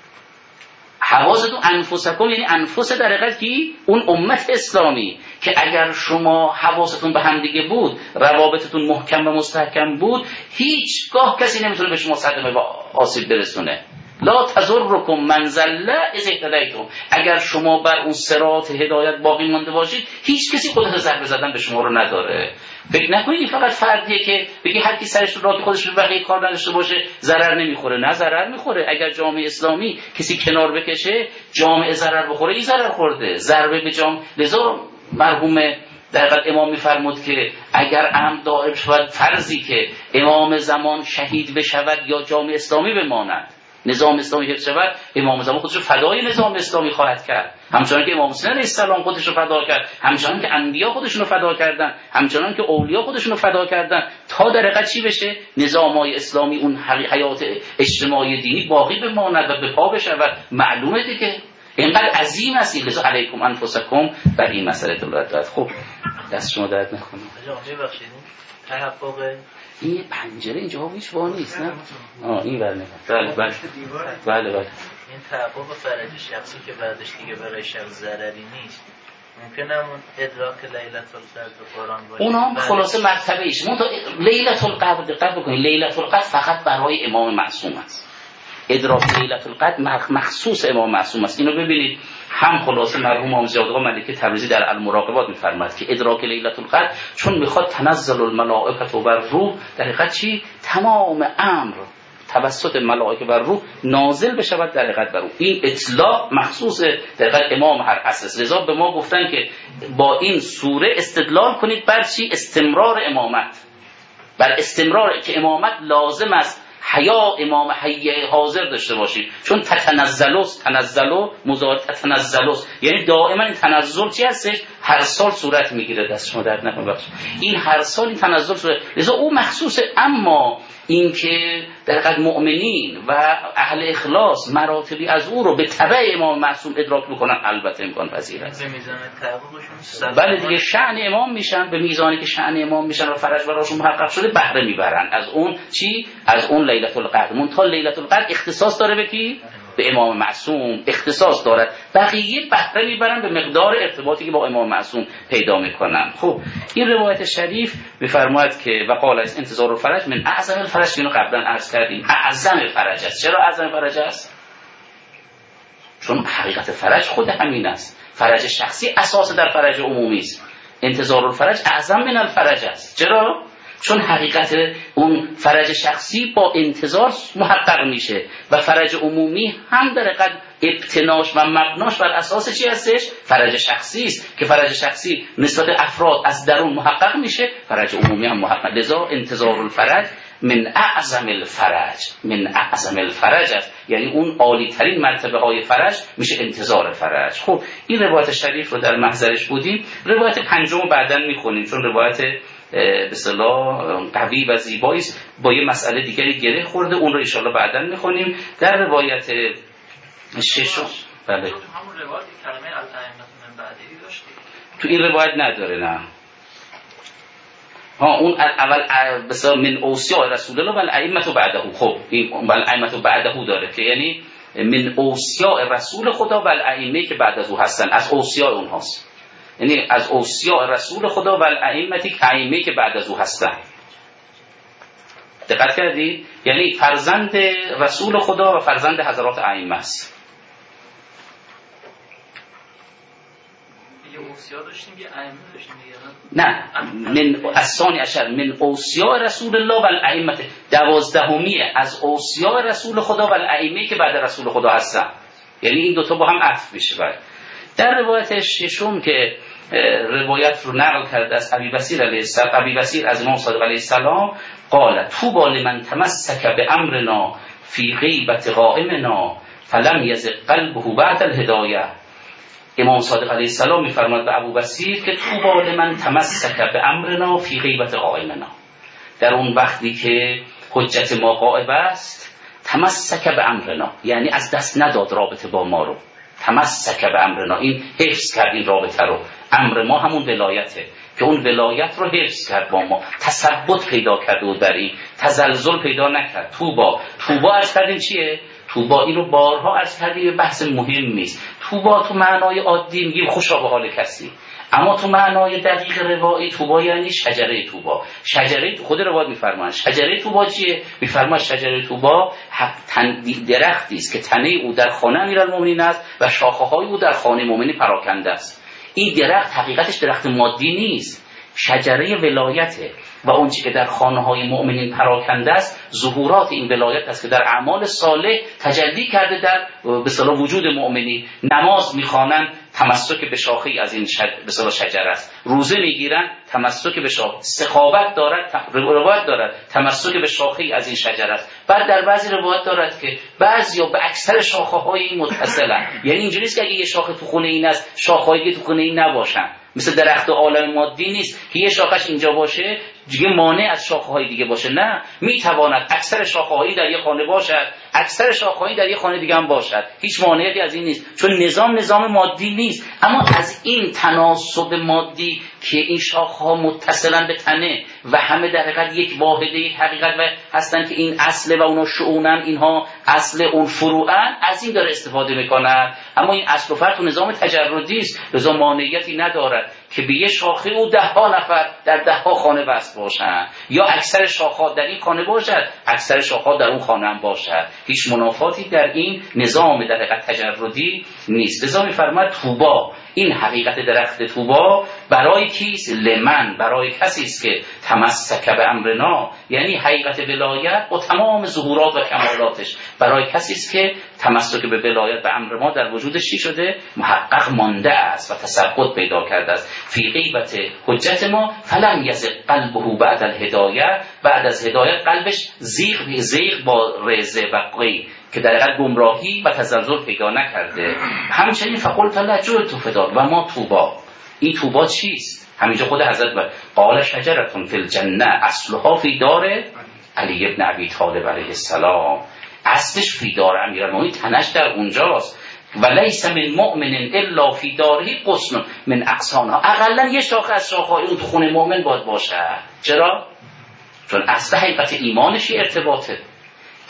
Speaker 3: حواستون انفسکم یعنی انفس در حقیقت کی؟ اون امت اسلامی که اگر شما حواستون به هم دیگه بود، روابطتون محکم و مستحکم بود، هیچگاه کسی نمیتونه به شما صدمه و آسیب برسونه. لا تضرکم من ضل اذا اهتدیتم. اگر شما بر اون صراط هدایت باقی مانده باشید، هیچ کسی قدرت ضربه زدن به شما رو نداره. فکر نکنید فقط فردیه که بگی هر کی سرش رو راه خودش رو بقیه کار نداشته باشه ضرر نمیخوره. نه، ضرر میخوره. اگر جامعه اسلامی کسی کنار بکشه، جامعه ضرر بخوره، این ضرر خورده، ضربه به جامعه. لذا مرحوم در حقیقت امام میفرمود که اگر امر دائم شود، فرضی که امام زمان شهید بشود یا جامعه اسلامی بماند، نظام اسلامی حفظ شود، امام زمان خودش رو فدای نظام اسلامی خواهد کرد، همچنان که امام حسین علیه السلام خودش رو فدا کرد، همچنان که انبیا خودشون رو فدا کردن، همچنان که اولیا خودشون رو فدا کردن، تا در حقیقت چی بشه؟ نظامای اسلامی، اون حیات اجتماعی دینی باقی بماند و به پا بشود. معلومه دیگه اینقدر عظیم است. لذا علیکم انفسکم بر این مسئله دلالت دارد. خب دست شما درد نکنه.
Speaker 4: ببخشید تحقق
Speaker 3: این پنجره اینجا هیچ وا نیست، نه؟ آه این ور نه. بله بله. بله بله.
Speaker 4: این تحقق فرجی شخصی که بعدش دیگه برای شخص ضرری نیست. ممکنه اون ادراک لیلة القدر قرآن باشه.
Speaker 3: اونم خلاصه مرتبه ایش. منتها لیلة القدر دقت بکنید، لیلة القدر فقط برای امام معصوم است. ادراک لیلة القدر مخصوص امام معصوم است. اینو ببینید، هم خلاصه مرحوم امام زیاد آقا ملکی تبریزی در المراقبات میفرماد که ادراک لیلة القدر چون میخواد تنزل الملائکه و روح، در حقیقت چی؟ تمام امر توسط ملائکه و روح نازل بشود در حقیقت بر او. این اطلاع مخصوص در حقیقت امام هر عصر. لذا به ما گفتن که با این سوره استدلال کنید بر چی؟ استمرار امامت، بر استمرار که امامت لازم است حیا امام حی حاضر داشته باشید، چون تتنزلوس تنزلو مضارع تتنزلوس یعنی دائما این تنزل چی هستش؟ هر سال صورت میگیره. دست شما درد نکنه بخش. این هر سال این تنزل صورت، لذا او مخصوصه. اما این که در حقیقت مؤمنین و اهل اخلاص مراتبی از او رو به تبع امام معصوم ادراک میکنن، البته امکان پذیر است.
Speaker 4: به میزان تعقبشون
Speaker 3: بله دیگه شأن امام میشن، به میزانی که شأن امام میشن و فرج براشون محقق شده بهره میبرن از اون چی؟ از اون لیلة القدر. منتها لیلة القدر اختصاص داره به کی؟ به امام معصوم اختصاص دارد، بقیه بهره میبرن به مقدار ارتباطی که با امام معصوم پیدا میکنن. خب این روایت شریف میفرماید که وقال از انتظار الفرج من اعظم الفرج، اینو قبلا عرض کردیم اعظم فرج است. چرا اعظم فرج است؟ چون حقیقت فرج خود همین است. فرج شخصی اساس در فرج عمومی است. انتظار الفرج اعظم من الفرج است. چرا؟ چون حقیقت اون فرج شخصی با انتظار محقق میشه و فرج عمومی هم در حقیقت ابتناش و مبناش بر اساس چی هستش؟ فرج شخصی است که فرج شخصی نسبت افراد از درون محقق میشه، فرج عمومی هم محقق. لذا انتظار الفرج من اعظم الفرج، من اعظم الفرج است، یعنی اون عالی ترین مرتبه های فرج میشه انتظار فرج. خب این روایت شریف رو در محضرش بودیم. روایت پنجم بعداً میخونیم چون روایت به اصطلاح قوی و زیبایی است، با یه مسئله دیگری گره خورده، اون رو ان شاء الله بعداً میخونیم. در روایت ششم بله
Speaker 4: همون روایت کلمه الائمه من بعدی داشتیم،
Speaker 3: تو این روایت نداره. نه ها اون اول بسیار من اوصیاء رسول الله و الائمه بعده. خب این و الائمه بعده داره که یعنی من اوصیاء رسول خدا و الائمه که بعد از او هستن، از اوصیاء اونهاست، یعنی از اوصیاء رسول خدا و الائمه که ائمه که بعد از او هستن. دقت کردید؟ یعنی فرزند رسول خدا و فرزند حضرات ائمه است.
Speaker 4: اوصیا داشتیم یه ائمه داشتیم دیگه.
Speaker 3: نه من الثانی عشر من اوصیاء رسول الله و الائمه، دوازدهمی از اوصیاء رسول خدا و الائمه که بعد رسول خدا هستن، یعنی این دوتا با هم عطف میشه. بعد در روایت ششم که روایت رو نقل کرده از ابی بصیر علیه السلام، ابی بصیر از امام صادق علیه السلام قال طوبی لمن تمسک بامرنا فی غیبت قائمنا فلم یزغ قلبه بعد الهدایه. امام صادق علیه السلام میفرماد به ابو بصیر که طوبی لمن تمسک بامرنا فی غیبت قائمنا، در اون وقتی که حجت ما غائب است، تمسک بامرنا یعنی از دست نداد رابطه با ما رو، تمسک بامرنا این حفظ کرد این رابطه رو. امر ما همون ولایته که اون ولایت رو حفظ کرد با ما، تثبت پیدا کرد و در این تزلزل پیدا نکرد. توبا توبا از کردیم چیه؟ توبا اینو بارها از کردیم، بحث مهم نیست. توبا تو معنای عادی میگیم خوشا به حال کسی، اما تو معنای دقیق روایی توبا یعنی شجره توبا. شجره خود روایت میفرمایند شجره توبا چیه؟ میفرمایند شجره توبا درختی است که تنه او در خانه امیرالمومنین است و شاخه های او در خانه مؤمنی پراکنده است. این درخت حقیقتش درخت مادی نیست، شجره ولایته و اون چیزی که در خانه های مؤمنین پراکنده است ظهورات این ولایت است که در اعمال صالح تجلی کرده در به اصطلاح وجود مؤمنی. نماز میخوانند تمسک به شاخه‌ای از این شج... به اصطلاح شجره است، روزه میگیرن تمسک به شاخه، سخاوت دارد روایت دارد تمسک به شاخه‌ای از این شجره است. بعد در بعضی روایت دارد که بعضیا به اکثر شاخه‌های این متصلن، یعنی اینجوری نیست که اگه یه شاخه تو خونه این است شاخه‌ای تو خونه این نباشن، مثل درخت عالم مادی نیست که یه شاخش اینجا باشه دیگه مانع از شاخه‌های دیگه باشه. نه، میتواند اکثر شاخه‌هایی در یه خانه باشد، اکثر شاخه‌هایی در یه خانه دیگه هم باشد، هیچ مانعی از این نیست، چون نظام نظام مادی نیست. اما از این تناسب مادی که این شاخه‌ها متصلن به تنه و همه در حقیقت یک واحده یک حقیقت و هستن که این اصله و اونا شؤونن، اینها اصل اون فروعن، از این داره استفاده میکنن. اما این اصل و فرع تو نظام تجردی است، لذا مانعیتی ندارد که به یه شاخه او ده ها نفر در ده ها خانه وصل باشن، یا اکثر شاخه‌ها در این خانه باشد اکثر شاخه‌ها در اون خانه هم باشد. هیچ منافاتی در این نظام در حقیقت تجردی نیست. لذا می‌فرماید طوبا، این حقیقت درخت طوبا برای کیست؟ لمن، برای کسی است که تمسک به امرنا، یعنی حقیقت ولایت با تمام ظهورات و کمالاتش برای کسی است که تمسک به ولایت به امر ما در وجودش چی شده؟ محقق مانده است و تثبت پیدا کرده است. فی غیبت حجت ما فلم یزغ قلبه بعد الهدایه، بعد از هدایت قلبش زیغ زیغ با رزه و قی که در حقیقت گمراهی و تزلزل پیدا نکرده. همچنین فقلت لجوت فدار و ما طوبا، این طوبا چیست؟ همینجا خود حضرت قال شجرتون فی الجنه اصلها فی دار علی ابن ابی طالب علیه السلام، اصلش فی دار امیرالمومنین، تنش در اونجاست. و لیس من مؤمن الا فی داره غصن من اغصانها، اقلا یه شاخه از شاخه‌های اون تو خونه مؤمن باید باشه. چرا؟ چون اصل حقیقت ایمانش ارتباطه،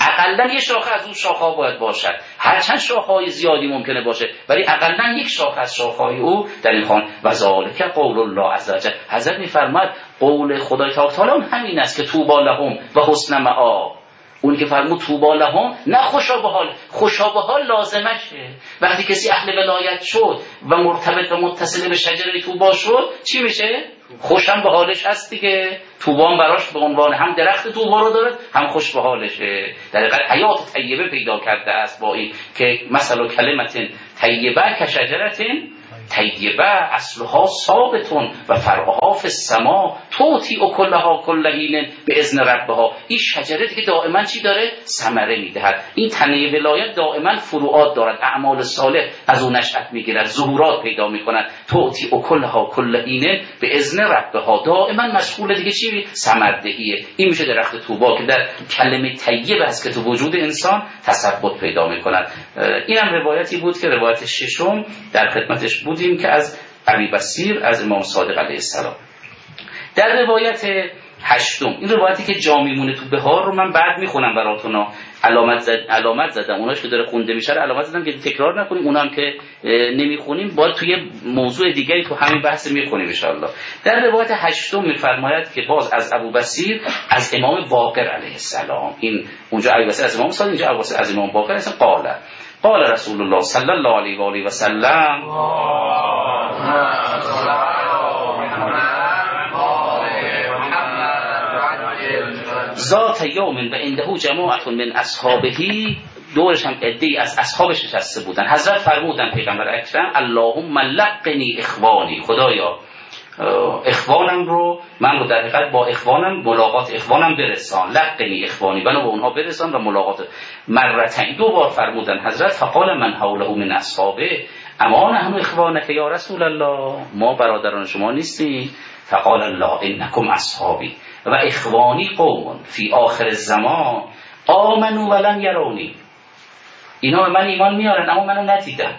Speaker 3: اقلا یک شاخه از اون شاخه‌ها باید باشد، هرچند شاخه‌های زیادی ممکنه باشه ولی اقلا یک شاخه از شاخه‌های او در این خوان. و ذالک قول الله عز وجل، حضرت می‌فرماید قول خدای تعالی همین است که طوبی لهم و حسن مآب. اون که فرمود طوبی لهم، نه خوشا به حال، خوشا به حال لازمشه. وقتی کسی اهل ولایت شد و مرتبط و متصل به شجره طوبی شد چی میشه؟ خوشم به حالش هست دیگه. طوبی هم براش به عنوان هم درخت طوبی رو داره هم خوش به حالشه. در حقیقت حیات طیبه پیدا کرده است با این که مثلا کلمت طیبه کشجرت طیبه اصلها ثابتون و فرعها فی السما توتی اکلها کل حین به اذن ربها. این شجره که دائما چی داره؟ ثمره میدهد. این تنه ولایت دائما فروعات دارد، اعمال صالح از اون نشأت میگیرد، ظهورات پیدا میکند. توتی اکلها کل حین به اذن ربها، دائما مشغول دیگه چی؟ ثمردهیه. این میشه درخت طوبی که در کلمه طیبه است که تو وجود انسان تثبت پیدا میکند. اینم روایتی بود که روایت ششم در خدمتش بود که از ابی بصیر از امام صادق علیه السلام. در روایت هشتم، این روایتی که جا میمونه تو بهار رو من بعد میخونم براتون، علامت زد علامت زدم اوناش که داره خونده میشه علامت زدم که تکرار نکنیم، اونام که نمیخونیم باید توی موضوع دیگری تو همین بحث میخونیم ان شاء الله. در روایت هشتم میفرماید که باز از ابو بصیر از امام باقر علیه السلام، این اونجا ابو بصیر از امام صادق، اینجا ابو بصیر از امام باقر است. قال قال رسول الله صلی الله علیه و آله و سلم ذات یوم و عنده جماعت من اصحابه، دورش هم عده‌ای از اصحابش نشسته بودن. حضرت فرمودن پیغمبر اکرم اللهم لقنی اخوانی، خدایا اخوانم رو، من رو در حقیقت با اخوانم ملاقات اخوانم برسان، لقنی اخوانی، منو به اونها برسان و ملاقات. مرتين، دو بار فرمودن حضرت. فقال من حوله من اصحابه اما نحن اخوانک یا رسول الله، ما برادران شما نیستیم؟ فقال الله انکم اصحابی و اخوانی قوم فی آخر الزمان آمنوا ولم یرونی، اینا به من ایمان میارن اما منو ندیدن.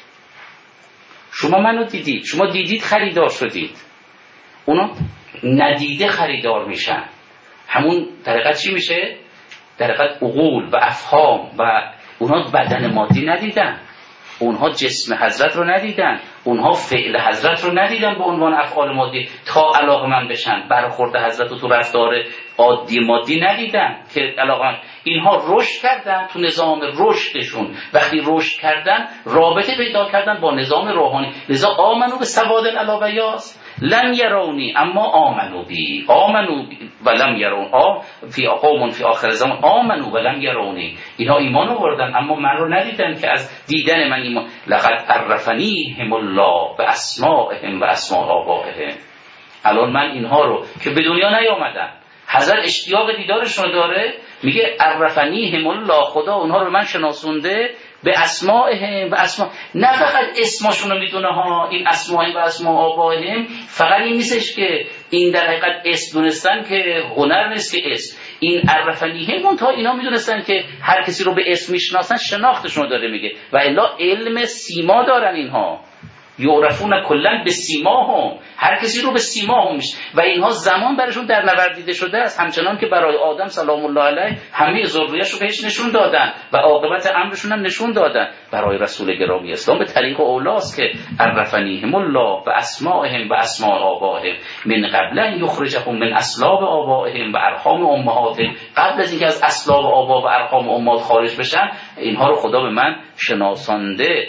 Speaker 3: شما منو دیدید، شما دیدید خریدار شدید، اونا ندیده خریدار میشن. همون در حقیقت چی میشه؟ در حقیقت عقول و افهام و اونا بدن مادی ندیدن، اونها جسم حضرت رو ندیدن، اونها فعل حضرت رو ندیدن به عنوان افعال مادی تا علاقمند بشن. برخورد حضرت رو تو رفتار عادی مادی ندیدن که علاقمند. اینها رشد کردن تو نظام رشدشون، وقتی رشد کردن رابطه پیدا کردن با نظام روحانی. لذا آمنو به سواد العلویاس لم یرونی اما آمنو بی، آمنو و لم یرون، آ فی قوم فی آخر زمان آمنو و لم یرونی، اینها ایمان آوردن اما من رو ندیدن که از دیدن من ایمان. لقد عرفنیهم الله به اسمائهم و اسماء آبائهم. الان من اینها رو که به دنیا نیامدن، حضرت اشتیاق دیدارشون داره، میگه عرفنیهم الله، خدا اونها رو من شناسونده به اسمائهم و اسماء. نه فقط اسمشون رو میدونه ها، این اسماء و اسماء آبائهم فقط این نیستش که این در حقیقت اسم دونستن که هنر نیست که اسم. این عرفنیهم اون تا اینا میدونستن که هر کسی رو به اسم میشناسن، شناختشون رو داره میگه. و الا علم سیما دارن اینها، یعرفون کلا به سیماهم، هر کسی رو به سیماهم میشه. و اینها زمان برشون در نوردیده شده است، همچنان که برای آدم سلام الله علیه همه ذریه‌اش رو بهش نشون دادن و عاقبت امرشون هم نشون دادن. برای رسول گرامی اسلام به طریق اولاست که عرفنیهم الله و اسمائهم و اسماء آبائهم من قبل ان یخرجهم من اصلاب آبائهم و ارحام امهاتهم، قبل از اینکه از اصلاب آبا و ارحام امهات خارج بشن اینها رو خدا به من شناسانده.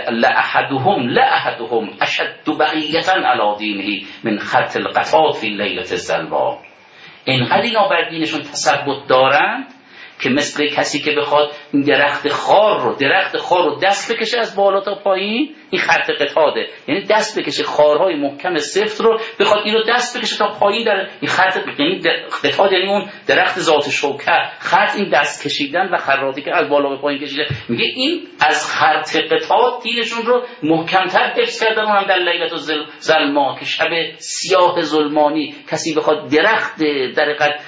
Speaker 3: لأحدهم لأحدهم اشد بقیة علی دینه من خط القطات فی لیلة الظلماء. اینقدر اینا بر دینشون تثبت دارند که مثل کسی که بخواد درخت خار رو درخت خار رو دست بکشه از بالا تا پایین، این خط قطاده، یعنی دست بکشه خارهای محکم سفت رو بخواد این رو دست بکشه تا پایین، در این خط یعنی قطاد، یعنی اون درخت ذات شوکت، خط این دست کشیدن و خراطی که از بالا به پایین کشیده. میگه این از خط قطاد دینشون رو محکمتر حفظ کردن. اونم در لیلة الظلماء که شب سیاه ظلمانی کسی بخواد درخت در حقیقت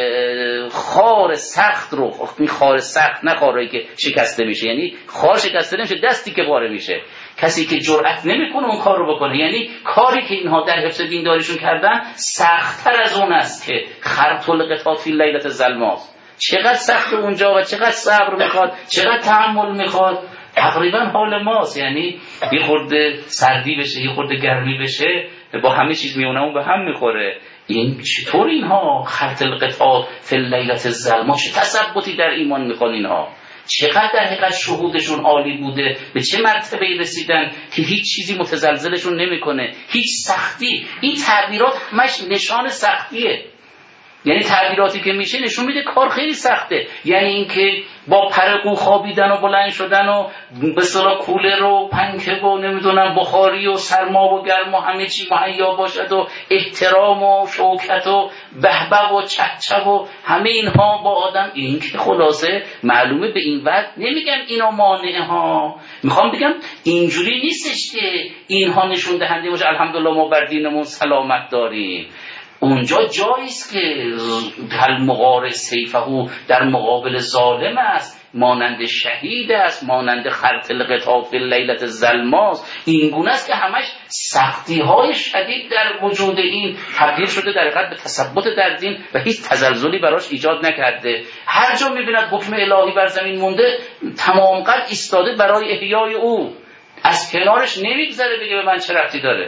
Speaker 3: خار سخت رو، این خار سخت نه خارایی که شکسته میشه، یعنی خار شکسته نمیشه، دستی که باره میشه، کسی که جرأت نمیکنه اون کار رو بکنه. یعنی کاری که اینها در حفظ دینداریشون کردن سخت‌تر از اون است که خرط القطات فی لیلة الظلماء. چقدر سخت اونجا و چقدر صبر میخواد، چقدر تحمل میخواد. تقریبا حال ماست، یعنی یه خورده سردی بشه یه خورده گرمی بشه با همه چیز میونمون به هم میخوره. این چطور اینها خرط القطاع فی اللیلة الظلماء، چه تثبتی در ایمان میخوان اینها، چقدر در حقیقت شهودشون عالی بوده، به چه مرتبه رسیدن که هیچ چیزی متزلزلشون نمیکنه، هیچ سختی. این تعبیرات همش نشان سختیه، یعنی تعبیراتی که میشه نشون میده کار خیلی سخته. یعنی اینکه با پرقو خوابیدن و بلند شدن و به اصطلاح کولر و پنکه و نمیدونم بخاری و سرما و گرم و همه چی مهیا باشد و احترام و شوکت و بهبه و چهچه و همه اینها با آدم، این که خلاصه معلومه به این وقت. نمیگم اینا مانعه ها، میخوام بگم اینجوری نیستش که اینها نشون دهنده باشه الحمدلله ما بر دینمون سلامت داریم. اونجا جاییست که المغارض سیفه در مقابل ظالم است، مانند شهید است، مانند خرط القطاع فی اللیلة الظلماء. این گونه است که همش سختی های شدید در وجود این تبدیل شده در حقیقت به تثبت در دین و هیچ تزلزلی براش ایجاد نکرده. هر جا میبیند حکم الهی بر زمین مونده تمام قد ایستاده برای احیای او، از کنارش نمیگذره بگه به من چه ربطی داره.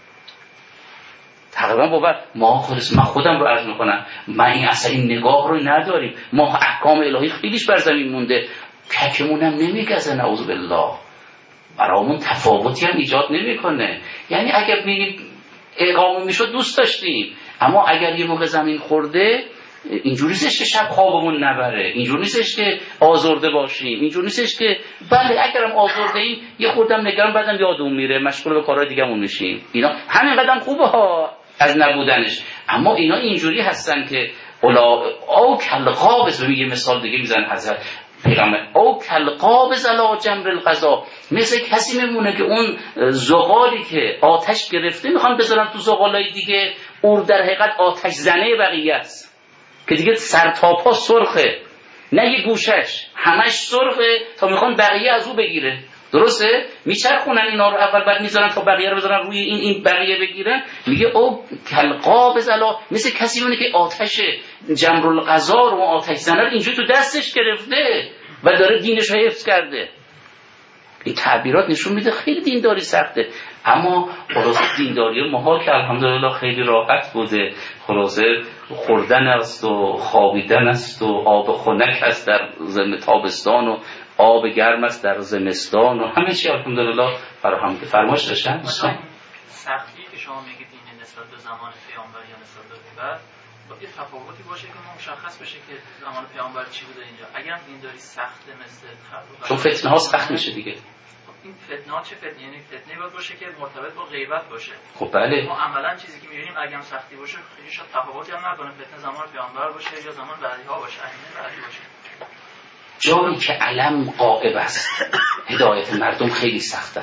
Speaker 3: تقریبا باور ما خودش، من خودم رو عرض میکنم، من این اصلا این نگاه رو نداریم. ما احکام الهی خیلیش بر زمین مونده، ککمون هم نمیگزه نعوذ بالله، برامون تفاوتی هم ایجاد نمیکنه. یعنی اگر ببینیم اقامه میشد دوست داشتیم، اما اگر یه موقع زمین خورده اینجوری نیستش که شب خوابمون نبره، اینجوری نیستش که آزرده باشیم، اینجوری نیستش که بله اگرم آزرده ایم یه خوردم نگران بعدم یادمون میره مشغول به کارهای دیگه‌مون میشیم. اینا همین قدم خوبه ها از نبودنش، اما اینا اینجوری هستن که اولا او کالقابض. به یه مثال دیگه میزنن حضرت پیغمبر، او کالقابض علی جمر القضا، مثل کسی میمونه که اون زغالی که آتش گرفته میخوان بذارن تو زغالای دیگه، اون در حقیقت آتش زنه بقیه است که دیگه سر تا پا سرخه، نه یه گوشش همش سرخه تا میخوان بقیه از او بگیره. درسته؟ میچرخونن اینا رو اول بعد میذارن تا بقیه رو بذارن روی این این بقیه بگیرن. میگه او کالقابض علی، مثل کسی میونه که آتش جمر القضا رو آتش زنه رو اینجوری تو دستش گرفته و داره دینش رو حفظ کرده. این تعبیرات نشون میده خیلی دینداری سخته، اما خلاصه دینداری ما که الحمدلله خیلی راحت بوده. خلاصه خوردن است و خوابیدن است و آب خنک است در زم تابستان و آب گرم است در زمستان و همه چی الحمدلله فراهم. فرمایش داشتن دوستان؟
Speaker 4: سختی که شما میگید این نسبت به زمان پیامبر یا نسبت به بعد با یه تفاوتی باشه که ما مشخص بشه که زمان پیامبر چی بوده اینجا. اگر هم دینداری سخته مثل
Speaker 3: چون فتنه ها سخت میشه دیگه.
Speaker 4: این فتنه ها چه فتنه؟ یعنی فتنه باید باشه که مرتبط با غیبت باشه.
Speaker 3: خب بله،
Speaker 4: ما عملا چیزی که می‌بینیم اگه هم سختی باشه خیلی شاید تفاوتی هم نکنه، فتنه زمان پیامبر باشه یا زمان بعدی ها باشه، ائمه بعدی باشه.
Speaker 3: جایی که علم غائب است هدایت مردم خیلی سخته.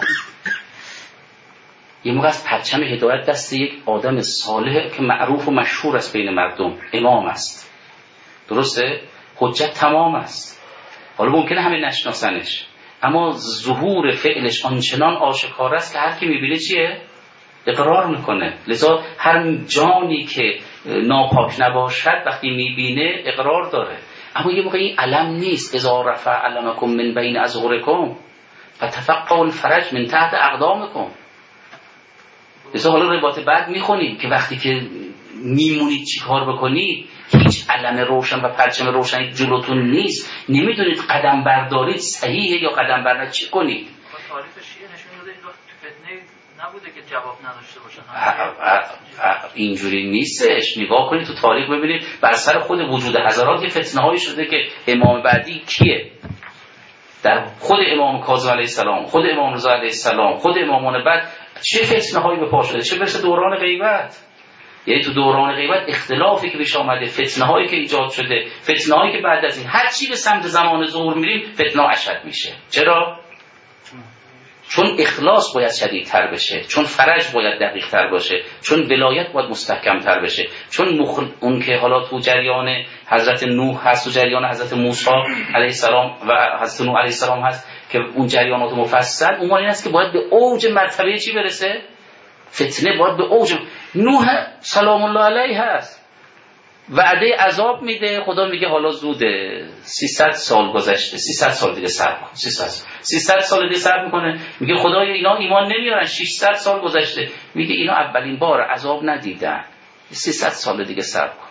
Speaker 3: یه موقع از پرچم هدایت دست یک آدم صالح که معروف و مشهور است بین مردم، امام است، درسته؟ حجت تمام است، حالا ممکنه همه نشناسنش، اما ظهور فعلش آنچنان آشکار است که هر کی میبینه چیه؟ اقرار میکنه. لذا هر جانی که ناپاک نباشد وقتی میبینه اقرار داره. اما یه موقع این علم نیست، اذا رفع علمکم من بین اظهرکم فتفقهوا الفرج من تحت اقدامکم. لذا حالا روایت بعد میخونیم که وقتی که میمونید چی کار بکنید، هیچ علم روشن و پرچم روشن جلوتون نیست، نمیدونید قدم بردارید صحیحه یا قدم بردارید چی کنید.
Speaker 4: تاریخ شیعه نشون میده این وقت فتنه نبوده که جواب نداشته باشن.
Speaker 3: اینجوری نیستش. نگاه کنید تو تاریخ ببینید بر سر خود وجود حضرات یه فتنه هایی شده که امام بعدی کیه؟ در خود امام کاظم علیه السلام، خود امام رضا علیه السلام، خود امامان بعد چه فتنه هایی به پا شده، چه برسه دوران غیبت. یعنی تو دوران غیبت اختلافی که پیش آمده، فتنه هایی که ایجاد شده، فتنه هایی که بعد از این هر چی به سمت زمان ظهور میریم فتنه اشد میشه. چرا؟ چون اخلاص باید شدیدتر بشه، چون فرج باید دقیق تر باشه، چون ولایت باید مستحکم تر بشه، چون مخل... اون که حالا تو جریان حضرت نوح هست، تو جریان حضرت موسی علیه السلام و حضرت نوح علیه السلام هست که اون جریانات مفصل اون این است که باید به اوج مرتبه چی برسه؟ فتنه باید به اوج. نوح سلام الله علیه هست، وعده عذاب میده، خدا میگه حالا زوده، سیصد سال گذشته، سیصد سال دیگه صبر کن. سیصد سیصد سال دیگه صبر میکنه، میگه خدایا اینا ایمان نمیارن، ششصد سال گذشته، میگه اینا اولین بار عذاب ندیدن، سیصد سال دیگه صبر کن.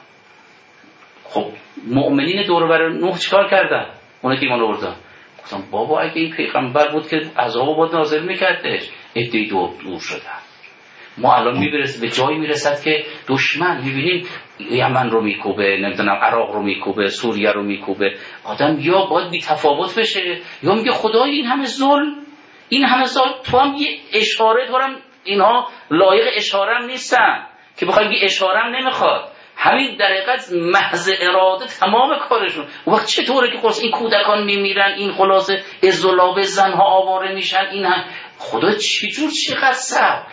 Speaker 3: خب مؤمنین دور و بر نوح چیکار کردن؟ اونایی که ایمان آوردن گفتن بابا اگه این پیغمبر بود که عذاب بود نازل میکردش، عده‌ای دور دور شدن. ما الان میبرسه به جایی میرسد که دشمن میبینیم یمن رو میکوبه، نمیدونم عراق رو میکوبه، سوریه رو میکوبه، آدم یا باید بی تفاوت بشه یا میگه خدای این همه ظلم، این همه ظلم، تو هم یه اشاره دارم، اینها لایق اشاره هم نیستن که بخوای بگی اشاره هم نمیخواد، همین در حقیقت محض اراده تمام کارشون. وقت چطوره که خلاص این کودکان میمیرن، این خلاصه ازولاب زنها آواره میشن، این هم خدا چجور چقدر صبر.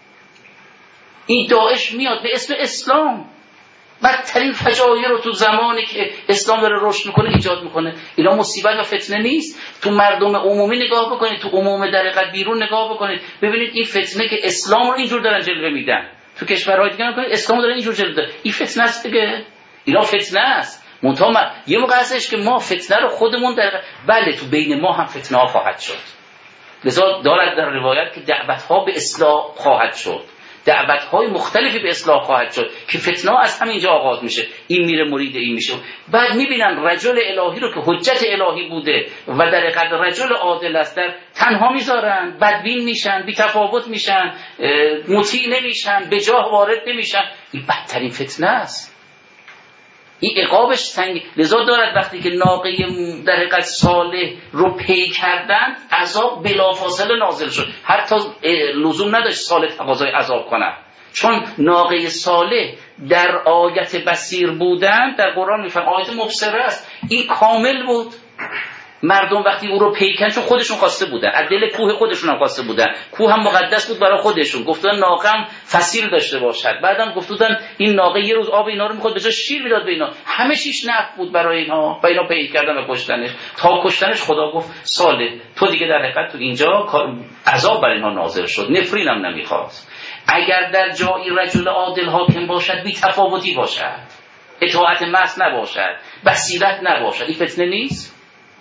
Speaker 3: این داعش میاد به اسم اسلام بدترین فجایع رو تو زمانی که اسلام داره رشد میکنه ایجاد میکنه. اینا مصیبت و فتنه نیست؟ تو مردم عمومی نگاه بکنید، تو عموم در حقیقت بیرون نگاه بکنید، ببینید این فتنه که اسلام رو اینجور دارن جلوه میدن. تو کشورهای دیگه نگاه کنید اسلام داره اینجور جلوه میدن، این فتنه است دیگه. اینا فتنه است. منتها من... یه موقع هستش که ما فتنه رو خودمون در حقیقت... بله تو بین ما هم فتنه ها خواهد شد. لذا دارد در روایت که دعوت ها به اصلاح خواهد شد، دعوت‌های مختلفی به اصلاح خواهد شد که فتنه از همینجا آغاز میشه، این میره مرید این میشه. بعد میبینن رجل الهی رو که حجت الهی بوده و در حقیقت رجل عادل است در تنها میذارن، بدبین میشن، بی تفاوت میشن، مطیع نمیشن، به جاه وارد نمیشن. این بدترین فتنه است، این عقابش سنگین. لذا دارد وقتی که ناقه در حقیقت صالح رو پی کردن عذاب بلافاصله نازل شد، حتی لزوم نداشت صالح تقاضای عذاب کنه، چون ناقه صالح در آیت بصیر بودن در قرآن میفهم آیت مبصره است، این کامل بود. مردم وقتی او رو پیکن چون خودشون خواسته بودن، از دل کوه خودشون هم خواسته بودن، کوه هم مقدس بود برای خودشون، گفتن ناقه هم فصیل داشته باشد، بعدم گفتن این ناقه یه روز آب اینا رو میخواد به جای شیر میداد به اینا، همه چیش نفع بود برای اینها و اینا پیک کردن و کشتنش. تا کشتنش خدا گفت صالح تو دیگه در حقیقت تو اینجا عذاب بر اینها نازل شد، نفرین هم نمیخواد. اگر در جایی رجل عادل حاکم باشد بی تفاوتی باشد، اطاعت محض نباشد، بصیرت نباشد، این فتنه نیست؟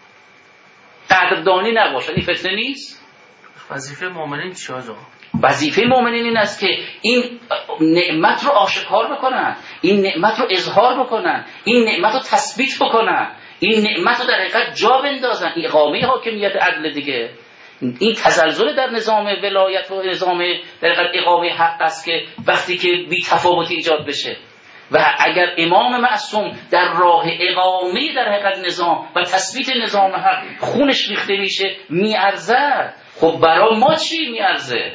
Speaker 3: قدردانی نباشد، این فتنه نیست؟
Speaker 4: وظیفه مؤمنین چیه آقا؟
Speaker 3: وظیفه مؤمنین این است که این نعمت رو آشکار بکنن، این نعمت رو اظهار بکنن، این نعمت رو تثبیت بکنن، این نعمت رو در حقیقت جا بندازن. اقامه حاکمیت عدل دیگه، این تزلزل در نظام ولایت و نظام در حقیقت اقامه حق است که وقتی که بی تفاوتی ایجاد بشه و اگر امام معصوم در راه اقامه در حقیقت نظام و تثبیت نظام حق خونش ریخته میشه میارزه، خب برای ما چی میارزه؟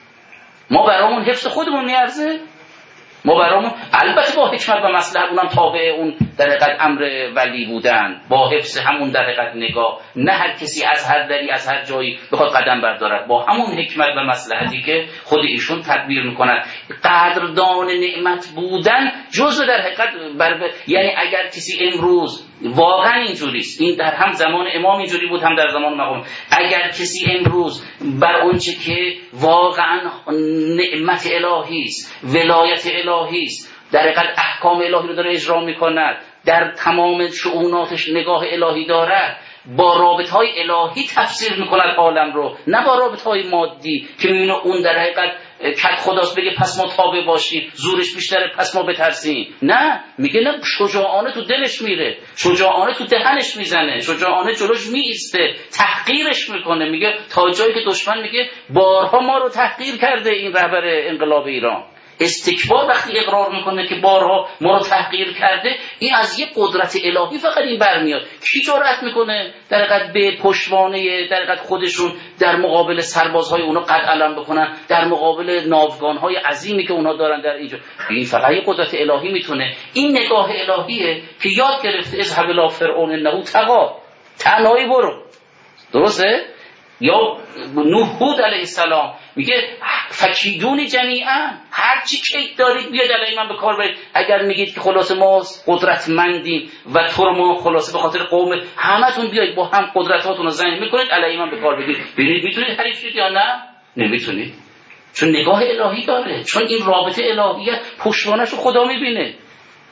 Speaker 3: ما برامون حفظ خودمون میارزه؟ ما برامون البته با حکمت و مصلحت، اونم تابع اون در حقیقت امر ولی بودن، با حفظ همون در حقیقت نگاه، نه هر کسی از هر دری از هر جایی بخواد قدم بردارد، با همون حکمت و مصلحتی که خود ایشون تدبیر میکنن. قدردان نعمت بودن جزء در حقیقت بر... یعنی اگر کسی امروز واقعا اینجوریست، این در هم زمان امام اینجوری بود هم در زمان مقام، اگر کسی امروز بر اونچه که واقعا نعمت الهی است، ولایت الهی است، در حقیقت احکام الهی رو داره اجرا میکند، در تمام شؤوناتش نگاه الهی دارد، با رابطهای الهی تفسیر میکند عالم رو، نه با رابطهای مادی که میبینه اون در حقیقت کد خداست بگه پس ما تابع باشیم، زورش بیشتره پس ما بترسیم. نه، میگه نه، شجاعانه تو دلش میره، شجاعانه تو دهنش میزنه، شجاعانه جلوش میایسته، تحقیرش میکنه. میگه تا جایی که دشمن میگه بارها ما رو تحقیر کرده این رهبر انقلاب ایران، استکبار وقتی اقرار میکنه که بارها ما رو تحقیر کرده، این از یه قدرت الهی فقط این برمیاد. کی جرأت میکنه در حقیقت به پشتوانه در حقیقت خودشون در مقابل سربازهای اونا قد علم بکنن، در مقابل ناوگانهای عظیمی که اونا دارن در اینجا؟ این فقط یه قدرت الهی میتونه. این نگاه الهیه که یاد گرفته اذهب الی فرعون انه طغی، تنهایی برو. درسته؟ یا نوح هود علیه السلام میگه فکیدونی جمیعا، هر چی کیت دارید بیاید علیه من به کار برید. اگر میگید که خلاصه ما قدرتمندیم و تو رو ما خلاصه به خاطر قوم همتون بیاید با هم قدرتاتون رو زنگ میکنید علیه من به کار بگید، ببینید میتونید حریف شید یا نه؟ نمیتونید، چون نگاه الهی داره، چون این رابطه الهیه پشتوانش رو خدا میبینه.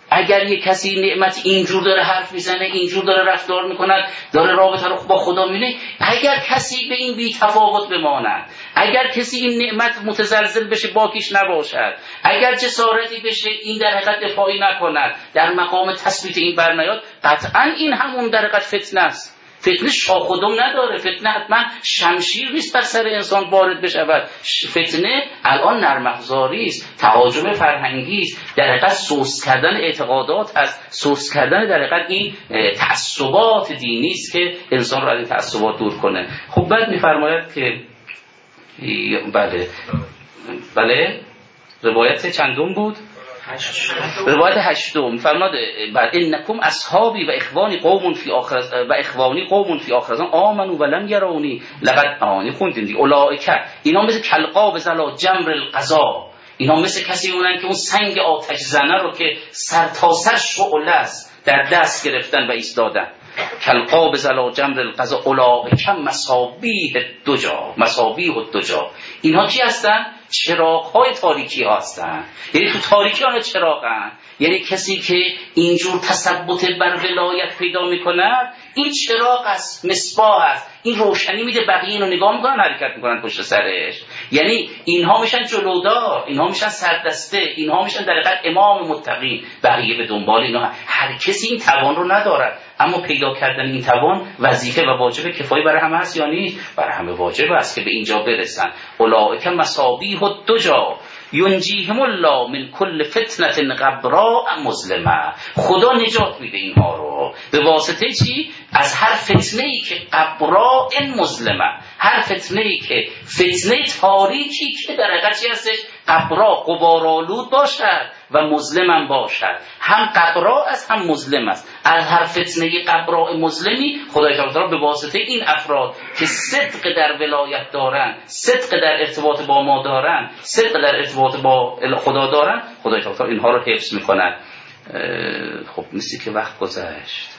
Speaker 3: اگر یک کسی نعمت اینجور داره حرف میزنه، اینجور داره رفتار میکند، داره رابطه رو با خدا میبینه، اگر کسی به این بی تفاوت بماند، اگر کسی این نعمت متزلزل بشه باکیش نباشد، اگر جسارتی بشه این در حقیقت دفاعی نکند، در مقام تثبیت این برنیاد، قطعا این همون در حقیقت فتنه است. فتنه شاخ و دم نداره، فتنه حتما شمشیر نیست بر سر انسان وارد بشود. فتنه الان نرم افزاری است، تهاجم فرهنگی است، در حقیقت سوس کردن اعتقادات از سوس کردن در حقیقت این تعصبات دینی است که انسان رو از این تعصبات دور کنه. خب بعد می‌فرماید که بله بله روایت چندم بود؟ روایت هشتم فرماد بعد انکم اصحابی و اخوانی قوم فی آخر و اخوانی قوم فی آخر زمان آمنو و لم یرونی لقد آنی خوندین دی اولئک اینا مثل کلقاب زلا جمر القضا، اینا مثل کسی اونن که اون سنگ آتش زنه رو که سر تا سر شعله است در دست گرفتن و ایستادن. کلقاب زلا جمر القضا اولئک مصابیح الدجا، مصابیح الدجا، اینها چی هستن؟ چراغ‌های تاریکی هستن. یعنی تو تاریکی آنها چراغن. یعنی کسی که اینجور تثبت بر ولایت پیدا میکنه این چراغ است، مصباح است، این روشنی میده، بقیه اینو نگاه میکنن حرکت میکنن پشت سرش. یعنی اینها میشن جلودار، اینها میشن سردسته، اینها میشن در حقیقت امام متقین، بقیه به دنبال اینها. هر کسی این توان رو ندارد، اما پیدا کردن این توان وظیفه و واجب کفایی برای همه هست یا نیست؟ برای همه واجب است که به اینجا برسن. اولئک مصابیح الدجا ینجیهم الله من کل فتنه غبراء مظلمه. خدا نجات میده اینها رو به واسطه چی؟ از هر فتنه‌ای که غبراء مظلمه، هر فتنه‌ای که فتنه تاریکی که در حقیقت چی هستش؟ غبراء، غبارآلود باشد و مظلمم باشد. هم غبراء است هم مظلم است. از هر فتنه غبراء مظلمی خدای تعالی به واسطه این افراد که صدق در ولایت دارن، صدق در ارتباط با ما دارن، صدق در ارتباط با خدا دارن، خدای تعالی اینها رو حفظ میکنن. خب مثل که وقت گذشت.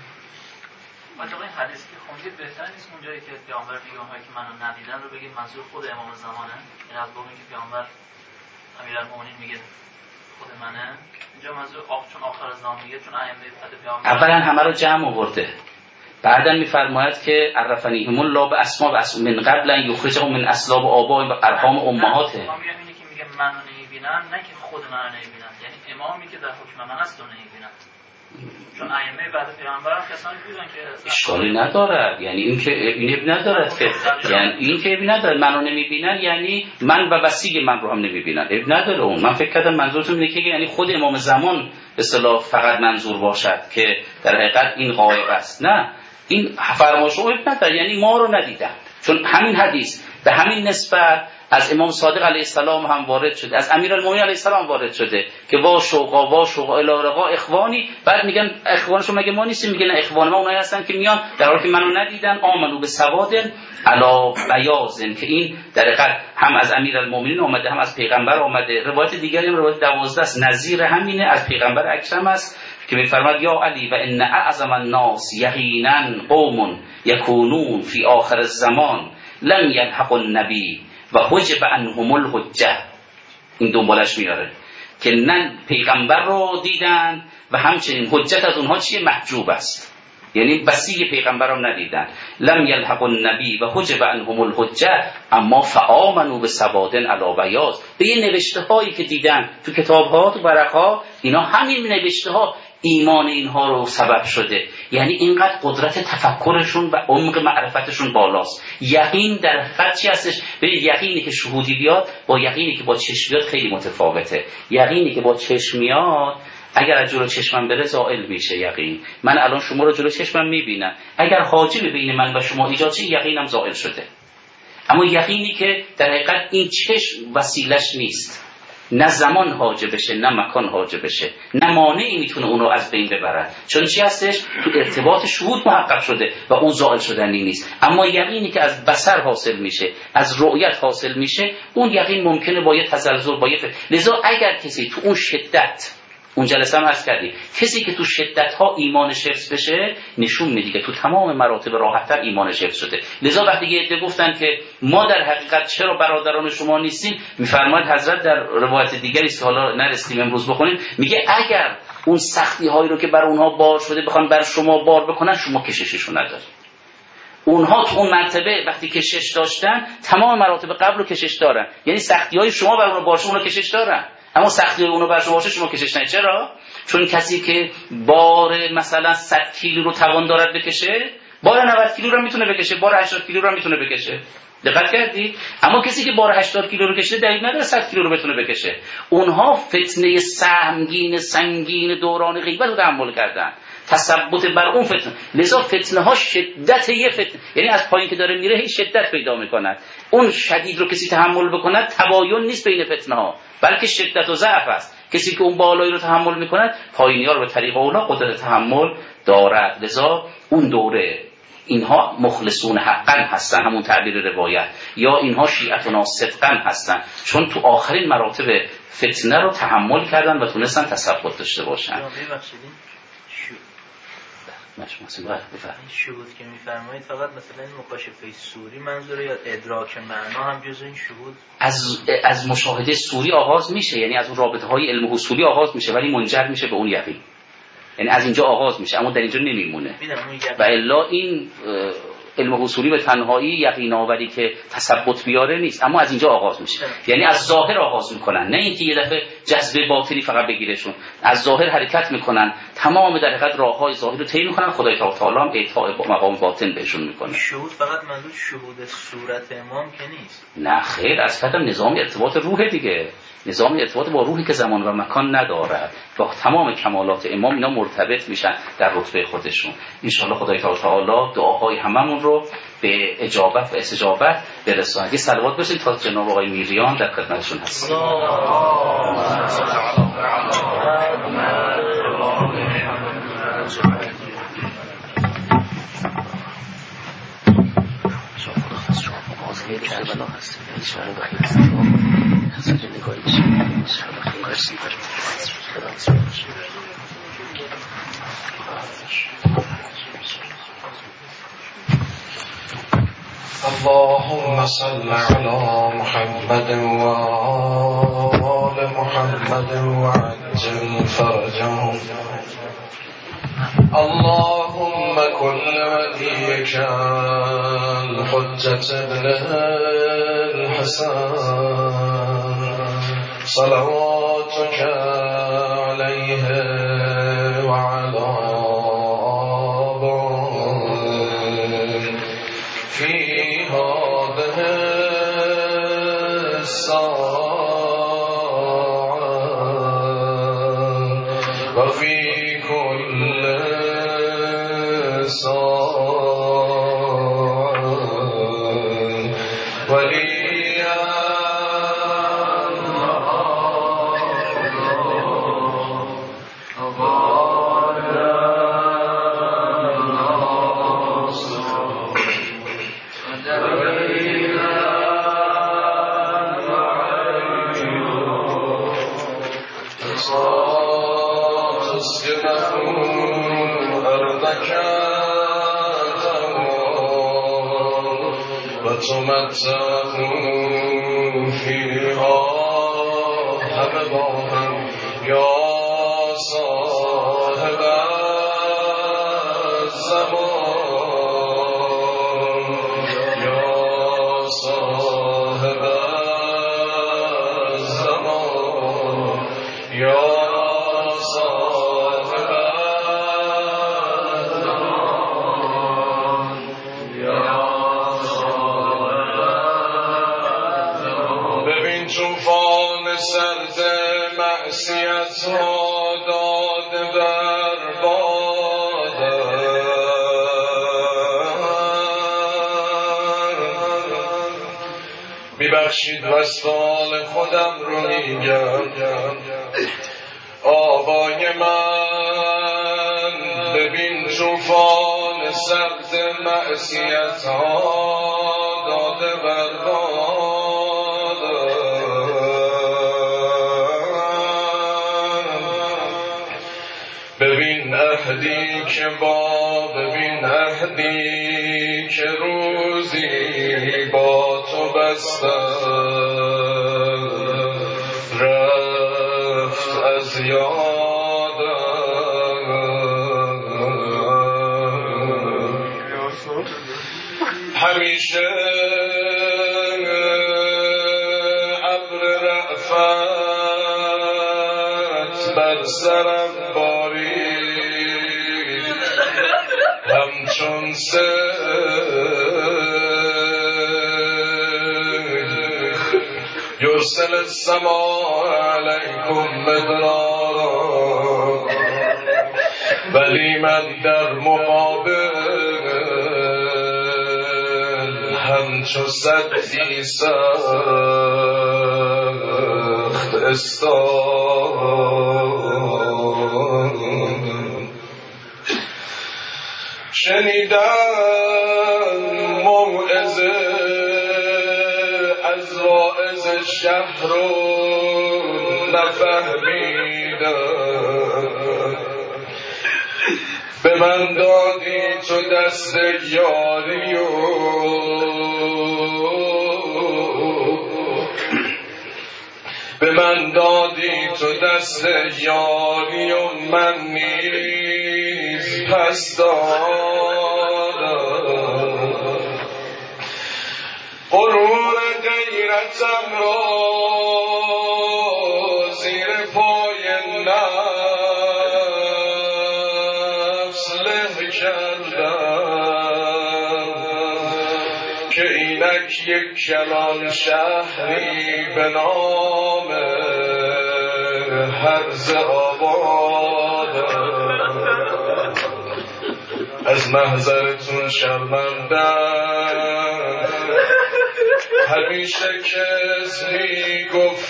Speaker 4: مثلا این حدیثی که خوندید بهتر نیست اونجایی که پیامبر میگه اونهایی که منو ندیدن رو بگید منظور خود امام زمانه؟ این از بابی که پیامبر امیرالمومنین میگه خود منه، اینجا منظور آخ چون آخر زمان میگه چون ائمه بعد پیامبر
Speaker 3: اولا همه رو جمع آورده، بعدا میفرماید که عرفنیهم الله به اسما و اسم من قبل ان یخرجهم من اصلاب آبائهم و ارحام امهاته.
Speaker 4: ما میگم اینی که میگه منو نمیبینن، نه که خود منو نمیبینن، یعنی امامی که در حکم من است رو نمیبینن، چون ائمه بعد پیامبر کسانی بودن که
Speaker 3: اشکالی نداره. یعنی این که این ندارد که یعنی این که ابی نداره منو نمیبینن، یعنی من و وسیع من رو هم نمیبینن، ابی نداره. اون من فکر کردم منظورتون اینه که یعنی خود امام زمان به اصطلاح فقط منظور باشد که در حقیقت این غایب است. نه، این فرمایش رو ابی نداره، یعنی ما رو ندیدن. چون همین حدیث به همین نسبت از امام صادق علیه السلام هم وارد شده، از امیرالمومنین علیه السلام وارد شده که وا شوقا وا شوقا الارقا اخوانی. بعد میگن اخوانشون مگه ما نیستیم؟ میگن اخوان ما اونایی هستن که میان در حالی که منو ندیدن آمنو به سوادن علا بیاضن، که این در حقیقت هم از امیرالمومنین اومده هم از پیغمبر اومده. روایت دیگری هم روایت دوازده است نظیر همینه از پیغمبر اکرم است که میفرماد یا علی و ان اعظم الناس یقینا قوم یکونون فی آخر الزمان لم یلحق النبی و حجب عنهم الحجه. این دنبالش میاره که نه پیغمبر رو دیدن و همچنین حجت از اونها چیه؟ محجوب است، یعنی وصی پیغمبر رو ندیدن. لم یلحق النبی و حجب عنهم الحجه اما فآمنوا بسوادن علی بیاض. به یه نوشته هایی که دیدن تو کتاب ها تو ورق ها، اینا همین نوشته ها ایمان اینها رو سبب شده. یعنی اینقدر قدرت تفکرشون و عمق معرفتشون بالاست. یقین در حقیقت چی هستش؟ ببینید یقینی که شهودی بیاد با یقینی که با چشم بیاد خیلی متفاوته. یقینی که با چشم میاد اگر از جلو چشمم بره زائل میشه یقین. من الان شما رو جلو چشمم میبینم، اگر حاجب بین من و شما ایجاد شه یقینم زائل شده. اما یقینی که در حقیقت این چشم وسیلش نیست، نه زمان حاجب بشه نه مکان حاجب بشه، نه مانعی میتونه اون رو از بین ببره، چون چی هستش؟ تو ارتباط شهود محقق شده و اون زائل شدنی نیست. اما یقینی که از بصر حاصل میشه، از رؤیت حاصل میشه، اون یقین ممکنه با یه تزلزل با یه فر... لذا اگر کسی تو اون شدت، اون جلسه هم عرض کردیم، کسی که تو شدت ها ایمانش حفظ بشه نشون میده که تو تمام مراتب راحت‌تر ایمانش حفظ شده. لذا وقتی یه عده گفتن که ما در حقیقت چرا برادران شما نیستیم، میفرماید حضرت در روایت دیگری است که حالا نرسیدیم امروز بخونیم، میگه اگر اون سختی هایی رو که بر اونها بار شده بخوان بر شما بار بکنن، شما کشششون ندارید. اونها تو اون مرتبه وقتی کشش داشتن تمام مراتب قبل رو کشش دارن، یعنی سختی های شما بر اونها باشه اونها کشش دارن، اما سختی های اونها بر شما باشه شما کشش ندارید. چرا؟ چون کسی که بار مثلا صد کیلو رو توان دارد بکشه، بار نود کیلو رو میتونه بکشه، بار هشتاد کیلو رو میتونه بکشه. دقت کردید؟ اما کسی که بار هشتاد کیلو رو کشیده دلیل نداره صد کیلو رو بتونه بکشه. اونها فتنه سهمگین سنگین دوران غیبت رو تحمل کردن، تثبت بر اون فتنه. لذا فتنه ها شدت یه فتنه، یعنی از پایین که داره میره هی شدت پیدا میکند. اون شدید رو کسی تحمل بکند تباین نیست بین فتنه ها، بلکه شدت و ضعف است. کسی که اون بالایی رو تحمل میکند پایینی ها رو به طریق اولا قدرت تحمل دارد. لذا اون دوره اینها مخلصون حقا هستن، همون تعبیر روایت، یا اینها شیعتنا صدقا هستن، چون تو آخرین مراتب فتنه رو تحمل کردن و تونستن تثبت داشته باشن.
Speaker 4: این شهود که میفرمایید فقط مثلا این مکاشفه سوری منظوره یا ادراک معنا هم جز این شهود؟
Speaker 3: از از مشاهده سوری آغاز میشه، یعنی از اون رابطه های علم حصولی آغاز میشه، ولی منجر میشه به اون یقین. یعنی از اینجا آغاز میشه اما در اینجا نمیمونه. و الا این علم حصولی به تنهایی یقین آوری که تثبت بیاره نیست، اما از اینجا آغاز میشه. یعنی از ظاهر آغاز میکنن، نه اینکه یه دفعه جذبه باطنی فقط بگیرشون. از ظاهر حرکت میکنن، تمام در حقیقت راههای ظاهر رو طی میکنن، خدای تعالی هم اعطاء مقام باطن بهشون میکنه.
Speaker 4: شهود فقط منظور شهود صورت امام که نیست.
Speaker 3: نه خیر، از فقط نظام ارتباط روح دیگه، نظام ارتباط با روحی که زمان و مکان ندارد. با تمام کمالات امام اینا مرتبط میشن در رتبه خودشون. ان شاء الله خدای تعالی دعاهای هممون رو به اجابت و استجابت برسونه. یه صلوات بشین تا جناب آقای میریان در خدمتشون هستیم.
Speaker 5: اللهم صل على محمد وآل محمد وعجل فرجهم. اللهم كل وليك الحجة ابن الحسن صلواتك عليه وعلى آبائه في هذه الساعة وفي كل ساعة وليا وتمتعوا فيها همضاها يا صاحب الزمان يا صاحب الزمان يا سرد معصیت ها داد بر بادم میبخشید وصال خودم رو میگم آقای من ببین طوفان سرد معصیت ها داد بر بادم ببین عهدی که با ببین عهدی که روزی با تو بستم رفت از یادم همیشه ابر رأفت بر سرم بارید همچون سیل یرسل السماء علیکم مدرارا ولی من در مقابل همچو سدی سخت استاد شنیدن موعظه از واعظ شهر رو نفهمیدم به من دادی تو دست یاری و به من دادی تو دست یاری و من نیز پس دادم غرور غیرتم را زیر پای نفس له کردم که اینک یک کلان شهری به نام هرز آبادم از محضرتون شرمندم همیشه کس می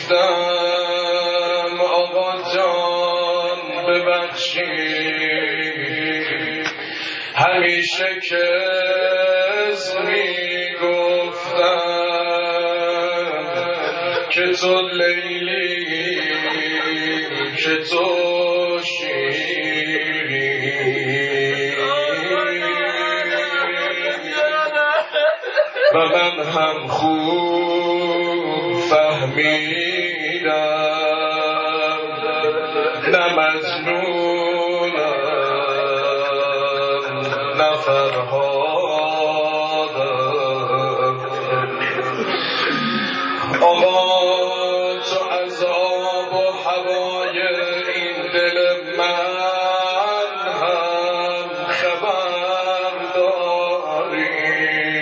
Speaker 5: گفتم آقا جان ببخشید همیشه کس می گفتم که تو لیلی که تو شیری و من هم خوب فهمیدم نه مجنونم نه فرهادم آقا تو از آب و هوای این دل من هم خبر داری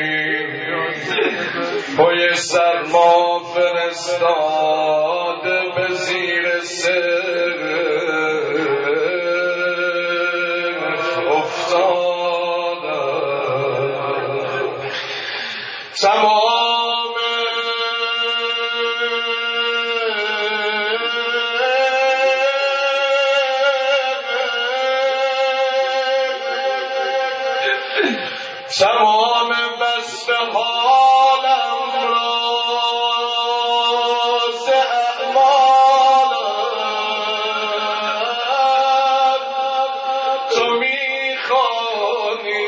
Speaker 5: پای سرما فرستاده به زیر صرف افتادم تمام تمام بسط حالم را ز اعمالم تو میخوانی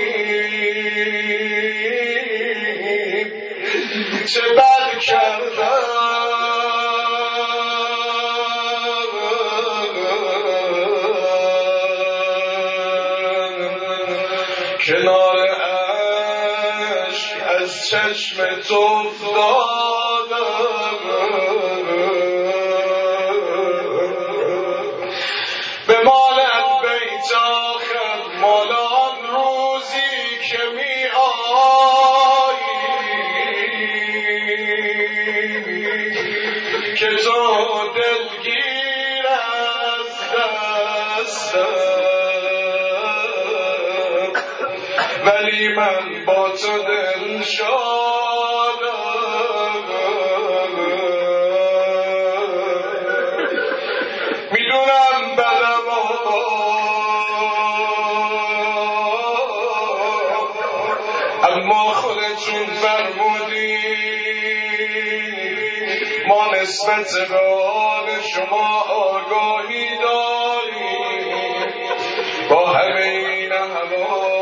Speaker 5: چه بد کردم کنار اشک از چشم تو افتادم به مالت بیت آخر مالان روزی که می آیی که تو دلگیر از دستم ولی من با تو دل شادم میدونم بدم اما خودتون فرمودین ما نسبت به حال شما آگاهی داریم با همه این هوا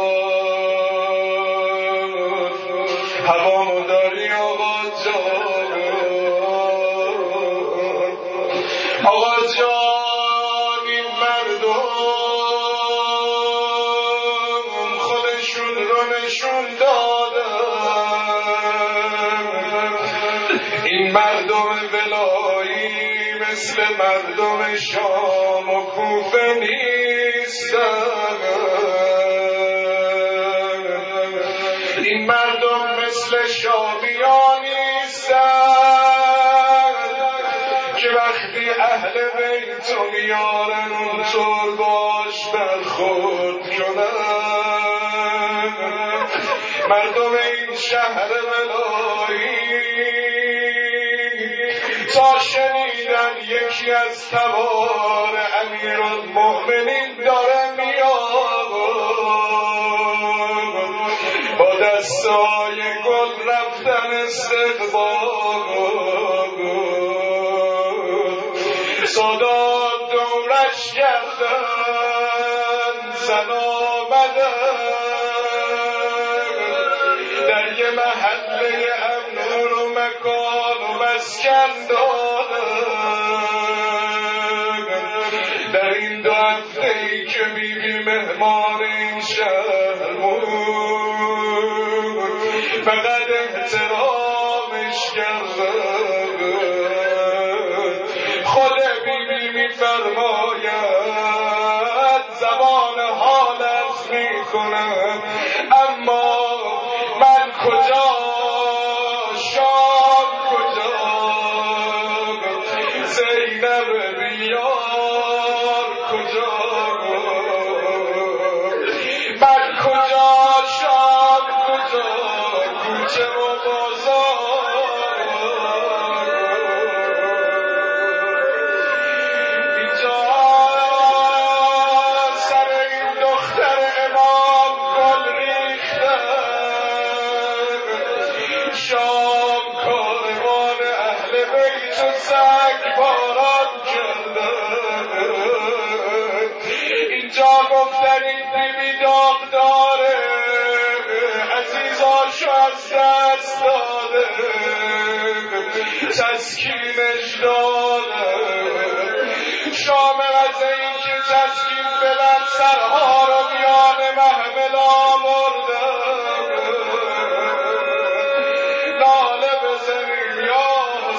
Speaker 5: هوامو داری آقا جان آقا جان این مردم خودشون رو نشون دادم. این مردم ولایی مثل مردم شام و کوفه نیستن. این مردم مثل شامیان نیستن که وقتی اهل بیتو میارن اونطور باش برخورد کنن. مردم این شهر ولایی تا شنیدن یکی از تبار امیرالمؤمنین داره میاد با دستای گل رفتن استقبال. سادات دورش کردن زن آمدن در یه محله امن و مکان و مسکن دادن. در این دو هفته ای که بیبی مهمان این شهر بود فقط احترامش کردن. خود بیبی میفرماید زبان حالت میکنم اما من کجا شام کجا زینب بیار کجا من کجا شام کجا کوچه و بازار. اینجا سر این دختر امام گل ریختن. شام کاروان اهل بیت و سگ باران کردن. اینجا گفتن این بیبی داغ داره عزیزاشو از دست داده تسکینش داده. شامل از این که تسکین بدن سرها رو میان محمل آوردن. ناله بزنیم یا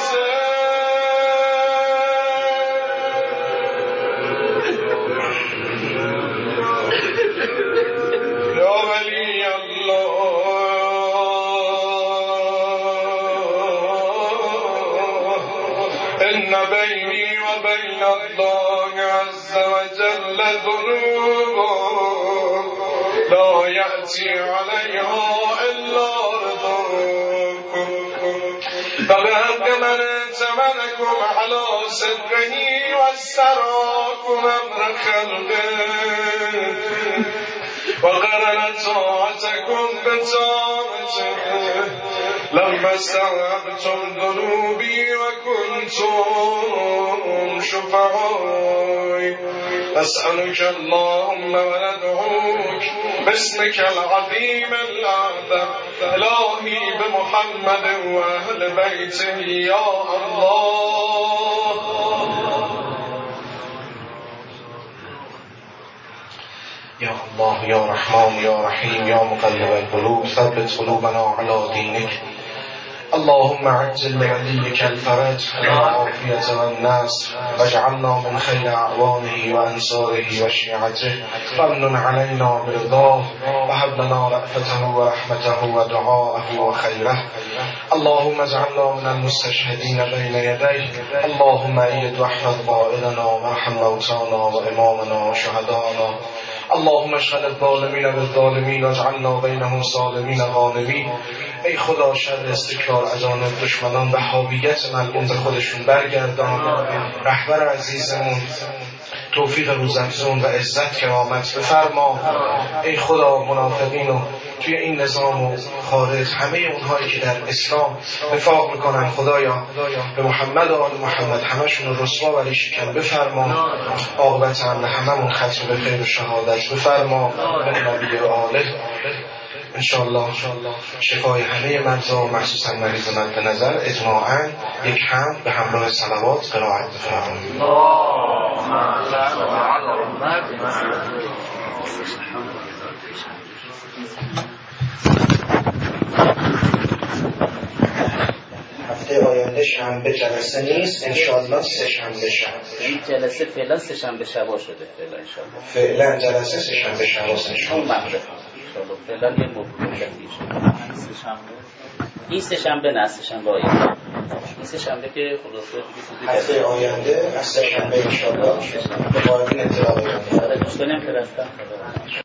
Speaker 5: حسین یا ولی الله ان بینی و بین الله عز وجل ذنوب لا یأتی علیها الا رضاکم فبحق من ائتمنکم علی سره و سراکم امر خلقه وقرن طاعتكم بطاعته لما استوعبتم ذنوبي وكنتم شفعاء نسألك اللهم وندعوك باسمك العظيم الأعظم إلهي بمحمد وأهل بيته يا الله. يا الله يا رحمن يا رحيم يا مقلب القلوب ثبت قلوبنا على دينك. اللهم عجل لوليك الفرج والعافية والنصر واجعلنا من خير أعوانه وأنصاره وشيعته وامنن علينا برضاه وهب لنا رأفته ورحمته ودعاءه وخيره. اللهم اجعلنا من المستشهدين بين يديه. اللهم أيد واحفظ قائدنا وارحم موتانا وإمامنا وشهدانا. اللهم اشغل الظالمین بالظالمین واجعلنا بینهم ظالمین غالبین. ای خدا شر استکبار اجانب دشمنان وهابیت ملعون به خودشون برگردان. رهبر عزیزمون توفیق روزافزون و عزت کرامت بفرما. ای خدا منافقین و توی این نظام و خارج همه اونهایی که در اسلام نفاق میکنن خدایا به محمد و آل محمد همشون رو رسوا ولی شکن بفرما. عاقبت هم هممون ختم به خیر و شهادت بفرما به نبی و آله. انشاءالله شفای همه مرضا مخصوصا مریض مد نظر اجماعاً یک حمد به همراه صلوات قرائت بفرمایید. شنبه شنبه جلسه نیست، انشالله سه شنبه شب.
Speaker 1: این جلسه فعلا سه شنبه شبا شده فعلا انشالله.
Speaker 5: فعلا جلسه سه شنبه شباست انشالله.
Speaker 1: اون مقدار انشالله فعلا یه مدتی سه شنبه. این سه شنبه نه سه شنبه آینده. این سه شنبه که خلاصه دیگه
Speaker 5: هفته آینده از سه شنبه انشالله به قائمین اطلاع آینده.
Speaker 1: دوستانم که رفتن